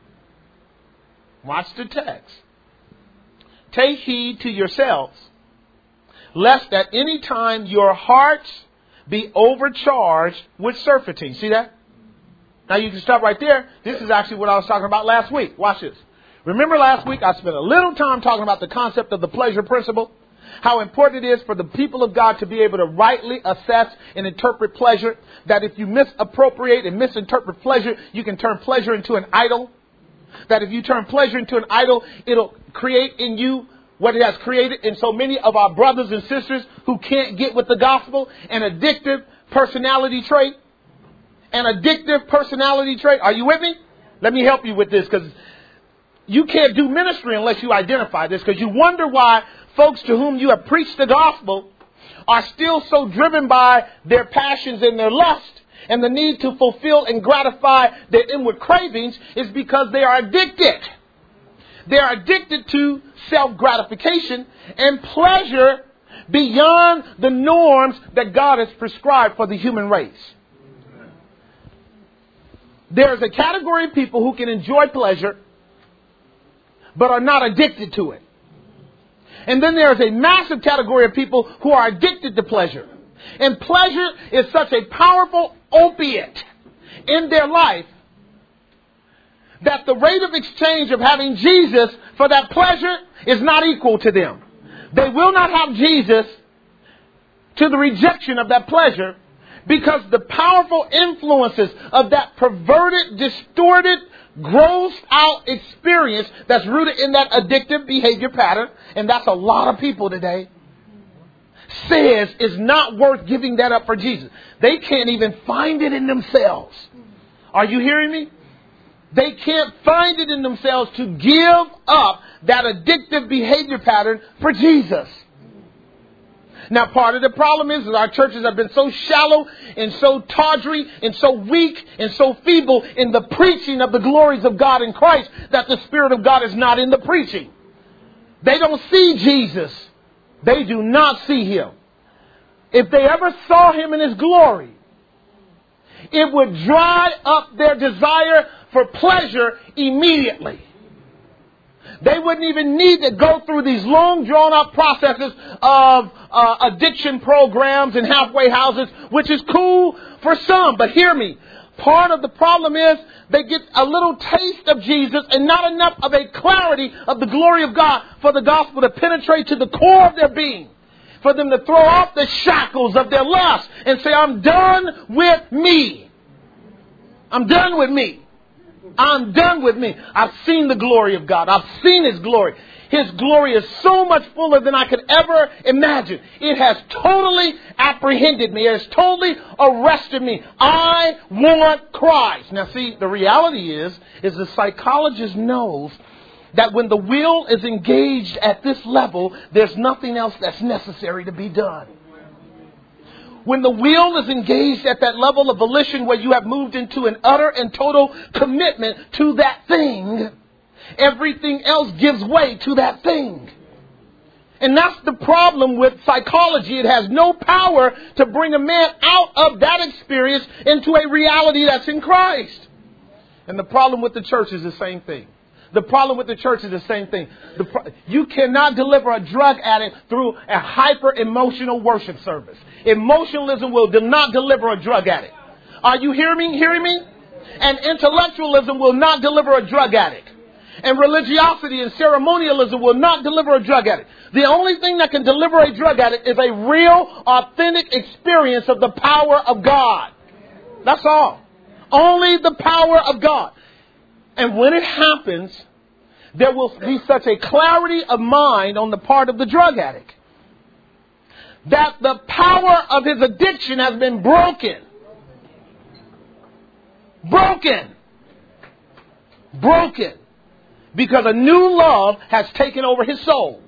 Watch the text. Take heed to yourselves, lest at any time your hearts be overcharged with surfeiting. See that? Now you can stop right there. This is actually what I was talking about last week. Watch this. Remember last week I spent a little time talking about the concept of the pleasure principle. How important it is for the people of God to be able to rightly assess and interpret pleasure. That if you misappropriate and misinterpret pleasure, you can turn pleasure into an idol. That if you turn pleasure into an idol, it'll create in you what it has created in so many of our brothers and sisters who can't get with the gospel, an addictive personality trait. An addictive personality trait. Are you with me? Let me help you with this, because you can't do ministry unless you identify this, because you wonder why folks to whom you have preached the gospel are still so driven by their passions and their lust and the need to fulfill and gratify their inward cravings is because they are addicted. They are addicted to self-gratification and pleasure beyond the norms that God has prescribed for the human race. There's a category of people who can enjoy pleasure but are not addicted to it. And then there's a massive category of people who are addicted to pleasure. And pleasure is such a powerful opiate in their life that the rate of exchange of having Jesus for that pleasure is not equal to them. They will not have Jesus to the rejection of that pleasure because the powerful influences of that perverted, distorted, grossed out experience that's rooted in that addictive behavior pattern, and that's a lot of people today, says is not worth giving that up for Jesus. They can't even find it in themselves. Are you hearing me? They can't find it in themselves to give up that addictive behavior pattern for Jesus. Now, part of the problem is that our churches have been so shallow and so tawdry and so weak and so feeble in the preaching of the glories of God in Christ that the Spirit of God is not in the preaching. They don't see Jesus They do not see him. If they ever saw him in his glory, it would dry up their desire for pleasure immediately. They wouldn't even need to go through these long drawn out processes of uh, addiction programs and halfway houses, which is cool for some. But hear me. Part of the problem is they get a little taste of Jesus and not enough of a clarity of the glory of God for the gospel to penetrate to the core of their being. For them to throw off the shackles of their lust and say, I'm done with me. I'm done with me. I'm done with me. I've seen the glory of God. I've seen His glory. His glory is so much fuller than I could ever imagine. It has totally apprehended me. It has totally arrested me. I want Christ. Now see, the reality is, is the psychologist knows that when the will is engaged at this level, there's nothing else that's necessary to be done. When the will is engaged at that level of volition where you have moved into an utter and total commitment to that thing, everything else gives way to that thing. And that's the problem with psychology. It has no power to bring a man out of that experience into a reality that's in Christ. And the problem with the church is the same thing. The problem with the church is the same thing. The pro- you cannot deliver a drug addict through a hyper-emotional worship service. Emotionalism will do not deliver a drug addict. Are you hearing me? Hearing me? And intellectualism will not deliver a drug addict. And religiosity and ceremonialism will not deliver a drug addict. The only thing that can deliver a drug addict is a real, authentic experience of the power of God. That's all. Only the power of God. And when it happens, there will be such a clarity of mind on the part of the drug addict that the power of his addiction has been broken. Broken. Broken. Because a new love has taken over his soul.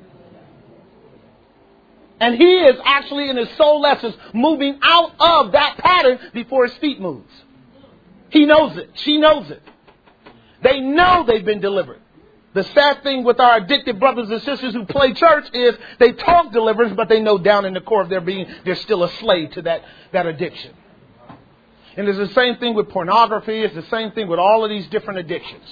And he is actually in his soul essence moving out of that pattern before his feet moves. He knows it. She knows it. They know they've been delivered. The sad thing with our addicted brothers and sisters who play church is they talk deliverance, but they know down in the core of their being they're still a slave to that, that addiction. And it's the same thing with pornography. It's the same thing with all of these different addictions.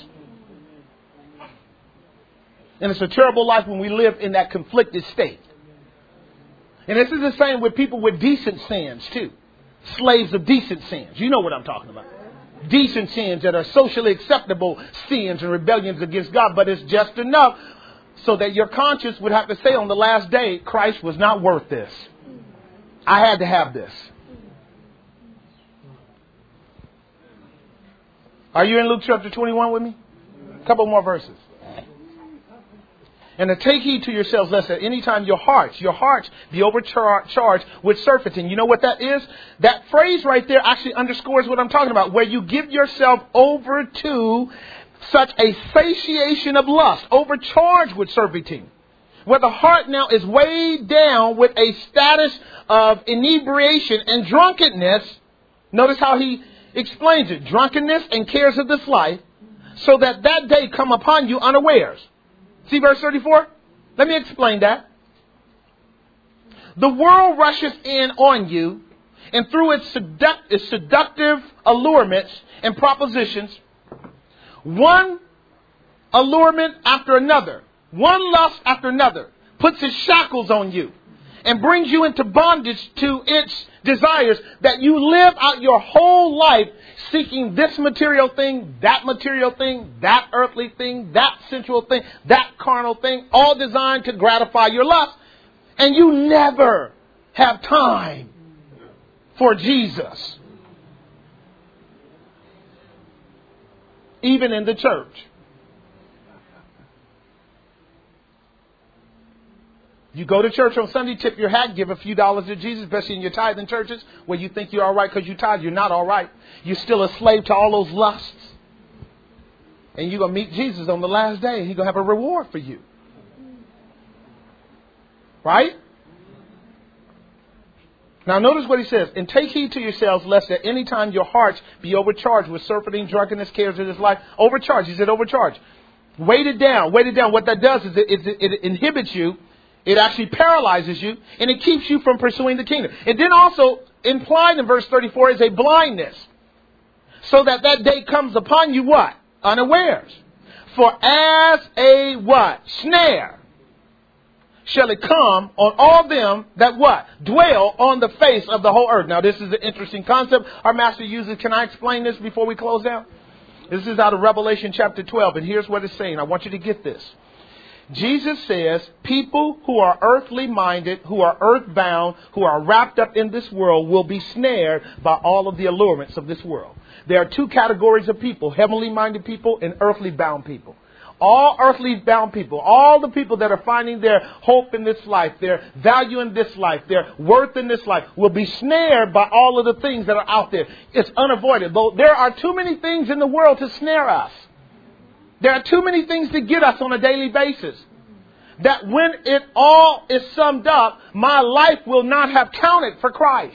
And it's a terrible life when we live in that conflicted state. And this is the same with people with decent sins too. Slaves of decent sins. You know what I'm talking about. Decent sins that are socially acceptable sins and rebellions against God. But it's just enough so that your conscience would have to say on the last day, Christ was not worth this. I had to have this. Are you in Luke chapter twenty-one with me? A couple more verses. And to take heed to yourselves, lest at any time your hearts, your hearts be overcharged with surfeiting. You know what that is? That phrase right there actually underscores what I'm talking about. Where you give yourself over to such a satiation of lust, overcharged with surfeiting. Where the heart now is weighed down with a status of inebriation and drunkenness. Notice how he explains it. Drunkenness and cares of this life. So that that day come upon you unawares. See verse thirty-four? Let me explain that. The world rushes in on you, and through its, seduct- its seductive allurements and propositions, one allurement after another, one lust after another, puts its shackles on you and brings you into bondage to its desires, that you live out your whole life seeking this material thing, that material thing, that earthly thing, that sensual thing, that carnal thing, all designed to gratify your lust. And you never have time for Jesus. Even in the church. You go to church on Sunday, tip your hat, give a few dollars to Jesus, especially in your tithing churches where you think you're all right because you tithe. You're not all right. You're still a slave to all those lusts. And you're going to meet Jesus on the last day. He's going to have a reward for you. Right? Now notice what he says. And take heed to yourselves, lest at any time your hearts be overcharged with surfeiting, drunkenness, cares of this life. Overcharged. He said overcharged. Weighted down. Weighted down. What that does is it, it, it inhibits you. It actually paralyzes you, and it keeps you from pursuing the kingdom. And then also, implied in verse thirty-four is a blindness. So that that day comes upon you what? Unawares. For as a what? Snare shall it come on all them that what? Dwell on the face of the whole earth. Now this is an interesting concept our master uses. Can I explain this before we close down? This is out of Revelation chapter twelve. And here's what it's saying. I want you to get this. Jesus says people who are earthly minded, who are earthbound, who are wrapped up in this world will be snared by all of the allurements of this world. There are two categories of people, heavenly minded people and earthly bound people. All earthly bound people, all the people that are finding their hope in this life, their value in this life, their worth in this life, will be snared by all of the things that are out there. It's unavoidable. There are too many things in the world to snare us. There are too many things to get us on a daily basis. That when it all is summed up, my life will not have counted for Christ.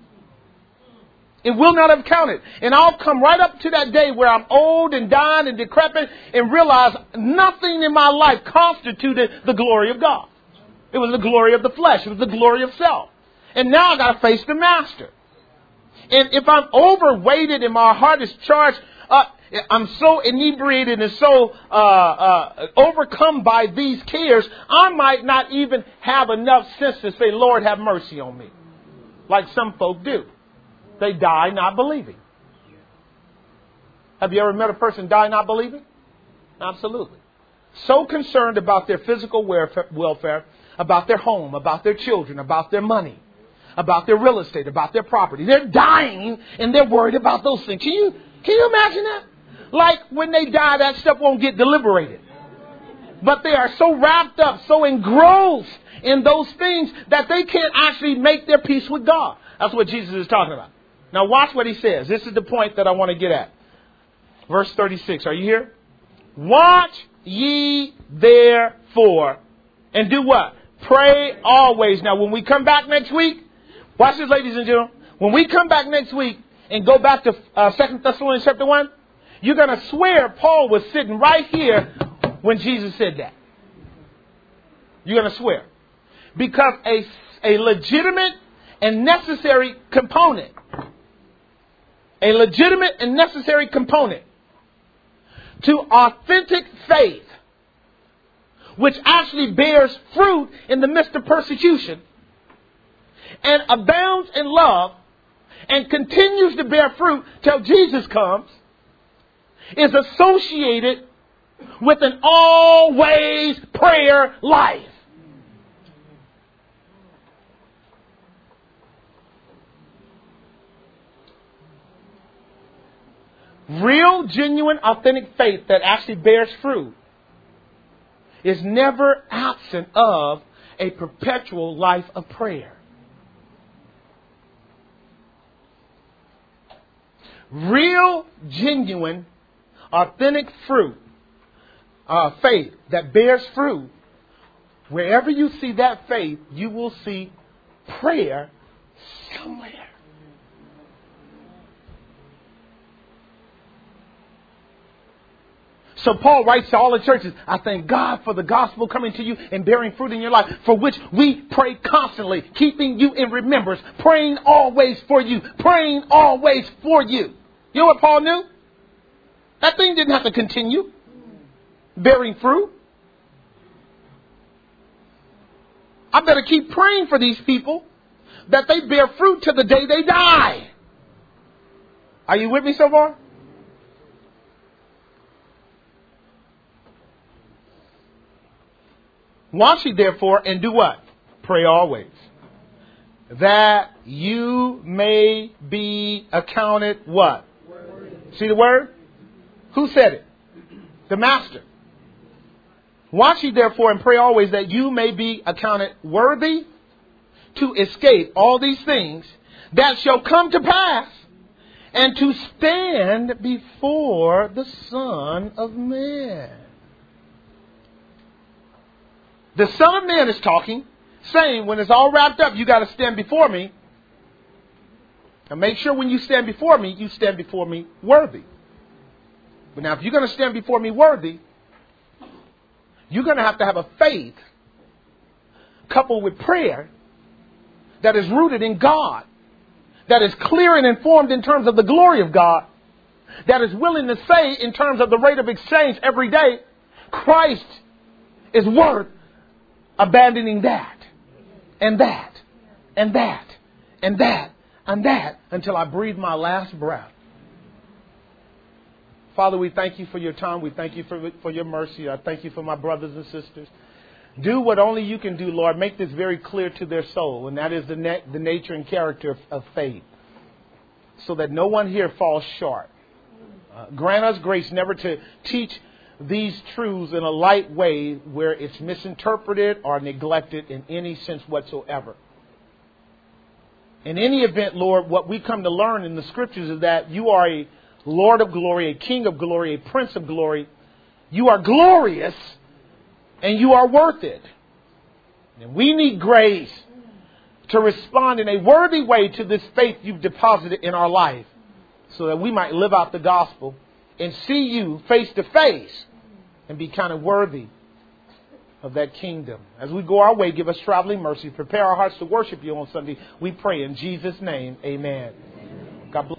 It will not have counted. And I'll come right up to that day where I'm old and dying and decrepit and realize nothing in my life constituted the glory of God. It was the glory of the flesh. It was the glory of self. And now I got to face the master. And if I'm overweighted and my heart is charged up, I'm so inebriated and so uh, uh, overcome by these cares, I might not even have enough sense to say, Lord, have mercy on me. Like some folk do. They die not believing. Have you ever met a person die not believing? Absolutely. So concerned about their physical welfare, about their home, about their children, about their money, about their real estate, about their property. They're dying and they're worried about those things. Can you, can you imagine that? Like when they die, that stuff won't get deliberated. But they are so wrapped up, so engrossed in those things that they can't actually make their peace with God. That's what Jesus is talking about. Now watch what he says. This is the point that I want to get at. Verse thirty-six. Are you here? Watch ye therefore and do what? Pray always. Now when we come back next week, watch this, ladies and gentlemen. When we come back next week and go back to uh, Second Thessalonians chapter one, you're going to swear Paul was sitting right here when Jesus said that. You're going to swear. Because a, a legitimate and necessary component, a legitimate and necessary component to authentic faith, which actually bears fruit in the midst of persecution and abounds in love and continues to bear fruit till Jesus comes, is associated with an always prayer life. Real, genuine, authentic faith that actually bears fruit is never absent of a perpetual life of prayer. Real, genuine, authentic fruit, uh, faith that bears fruit, wherever you see that faith, you will see prayer somewhere. So Paul writes to all the churches, I thank God for the gospel coming to you and bearing fruit in your life, for which we pray constantly, keeping you in remembrance, praying always for you, praying always for you. You know what Paul knew? That thing didn't have to continue bearing fruit. I better keep praying for these people that they bear fruit to the day they die. Are you with me so far? Watch ye therefore and do what? Pray always. That you may be accounted what? Worthy. See the word? Who said it? The master. Watch ye therefore and pray always that you may be accounted worthy to escape all these things that shall come to pass and to stand before the Son of Man. The Son of Man is talking, saying, when it's all wrapped up, you got to stand before me. And make sure when you stand before me, you stand before me worthy. But now, if you're going to stand before me worthy, you're going to have to have a faith coupled with prayer that is rooted in God, that is clear and informed in terms of the glory of God, that is willing to say in terms of the rate of exchange every day, Christ is worth abandoning that and that and that and that and that until I breathe my last breath. Father, we thank you for your time. We thank you for, for your mercy. I thank you for my brothers and sisters. Do what only you can do, Lord. Make this very clear to their soul, and that is the, na- the nature and character of, of faith, so that no one here falls short. Uh, grant us grace never to teach these truths in a light way where it's misinterpreted or neglected in any sense whatsoever. In any event, Lord, what we come to learn in the scriptures is that you are a Lord of glory, a King of glory, a Prince of glory. You are glorious and you are worth it. And we need grace to respond in a worthy way to this faith you've deposited in our life so that we might live out the gospel and see you face to face and be kind of worthy of that kingdom. As we go our way, give us traveling mercy. Prepare our hearts to worship you on Sunday. We pray in Jesus' name. Amen. God bless.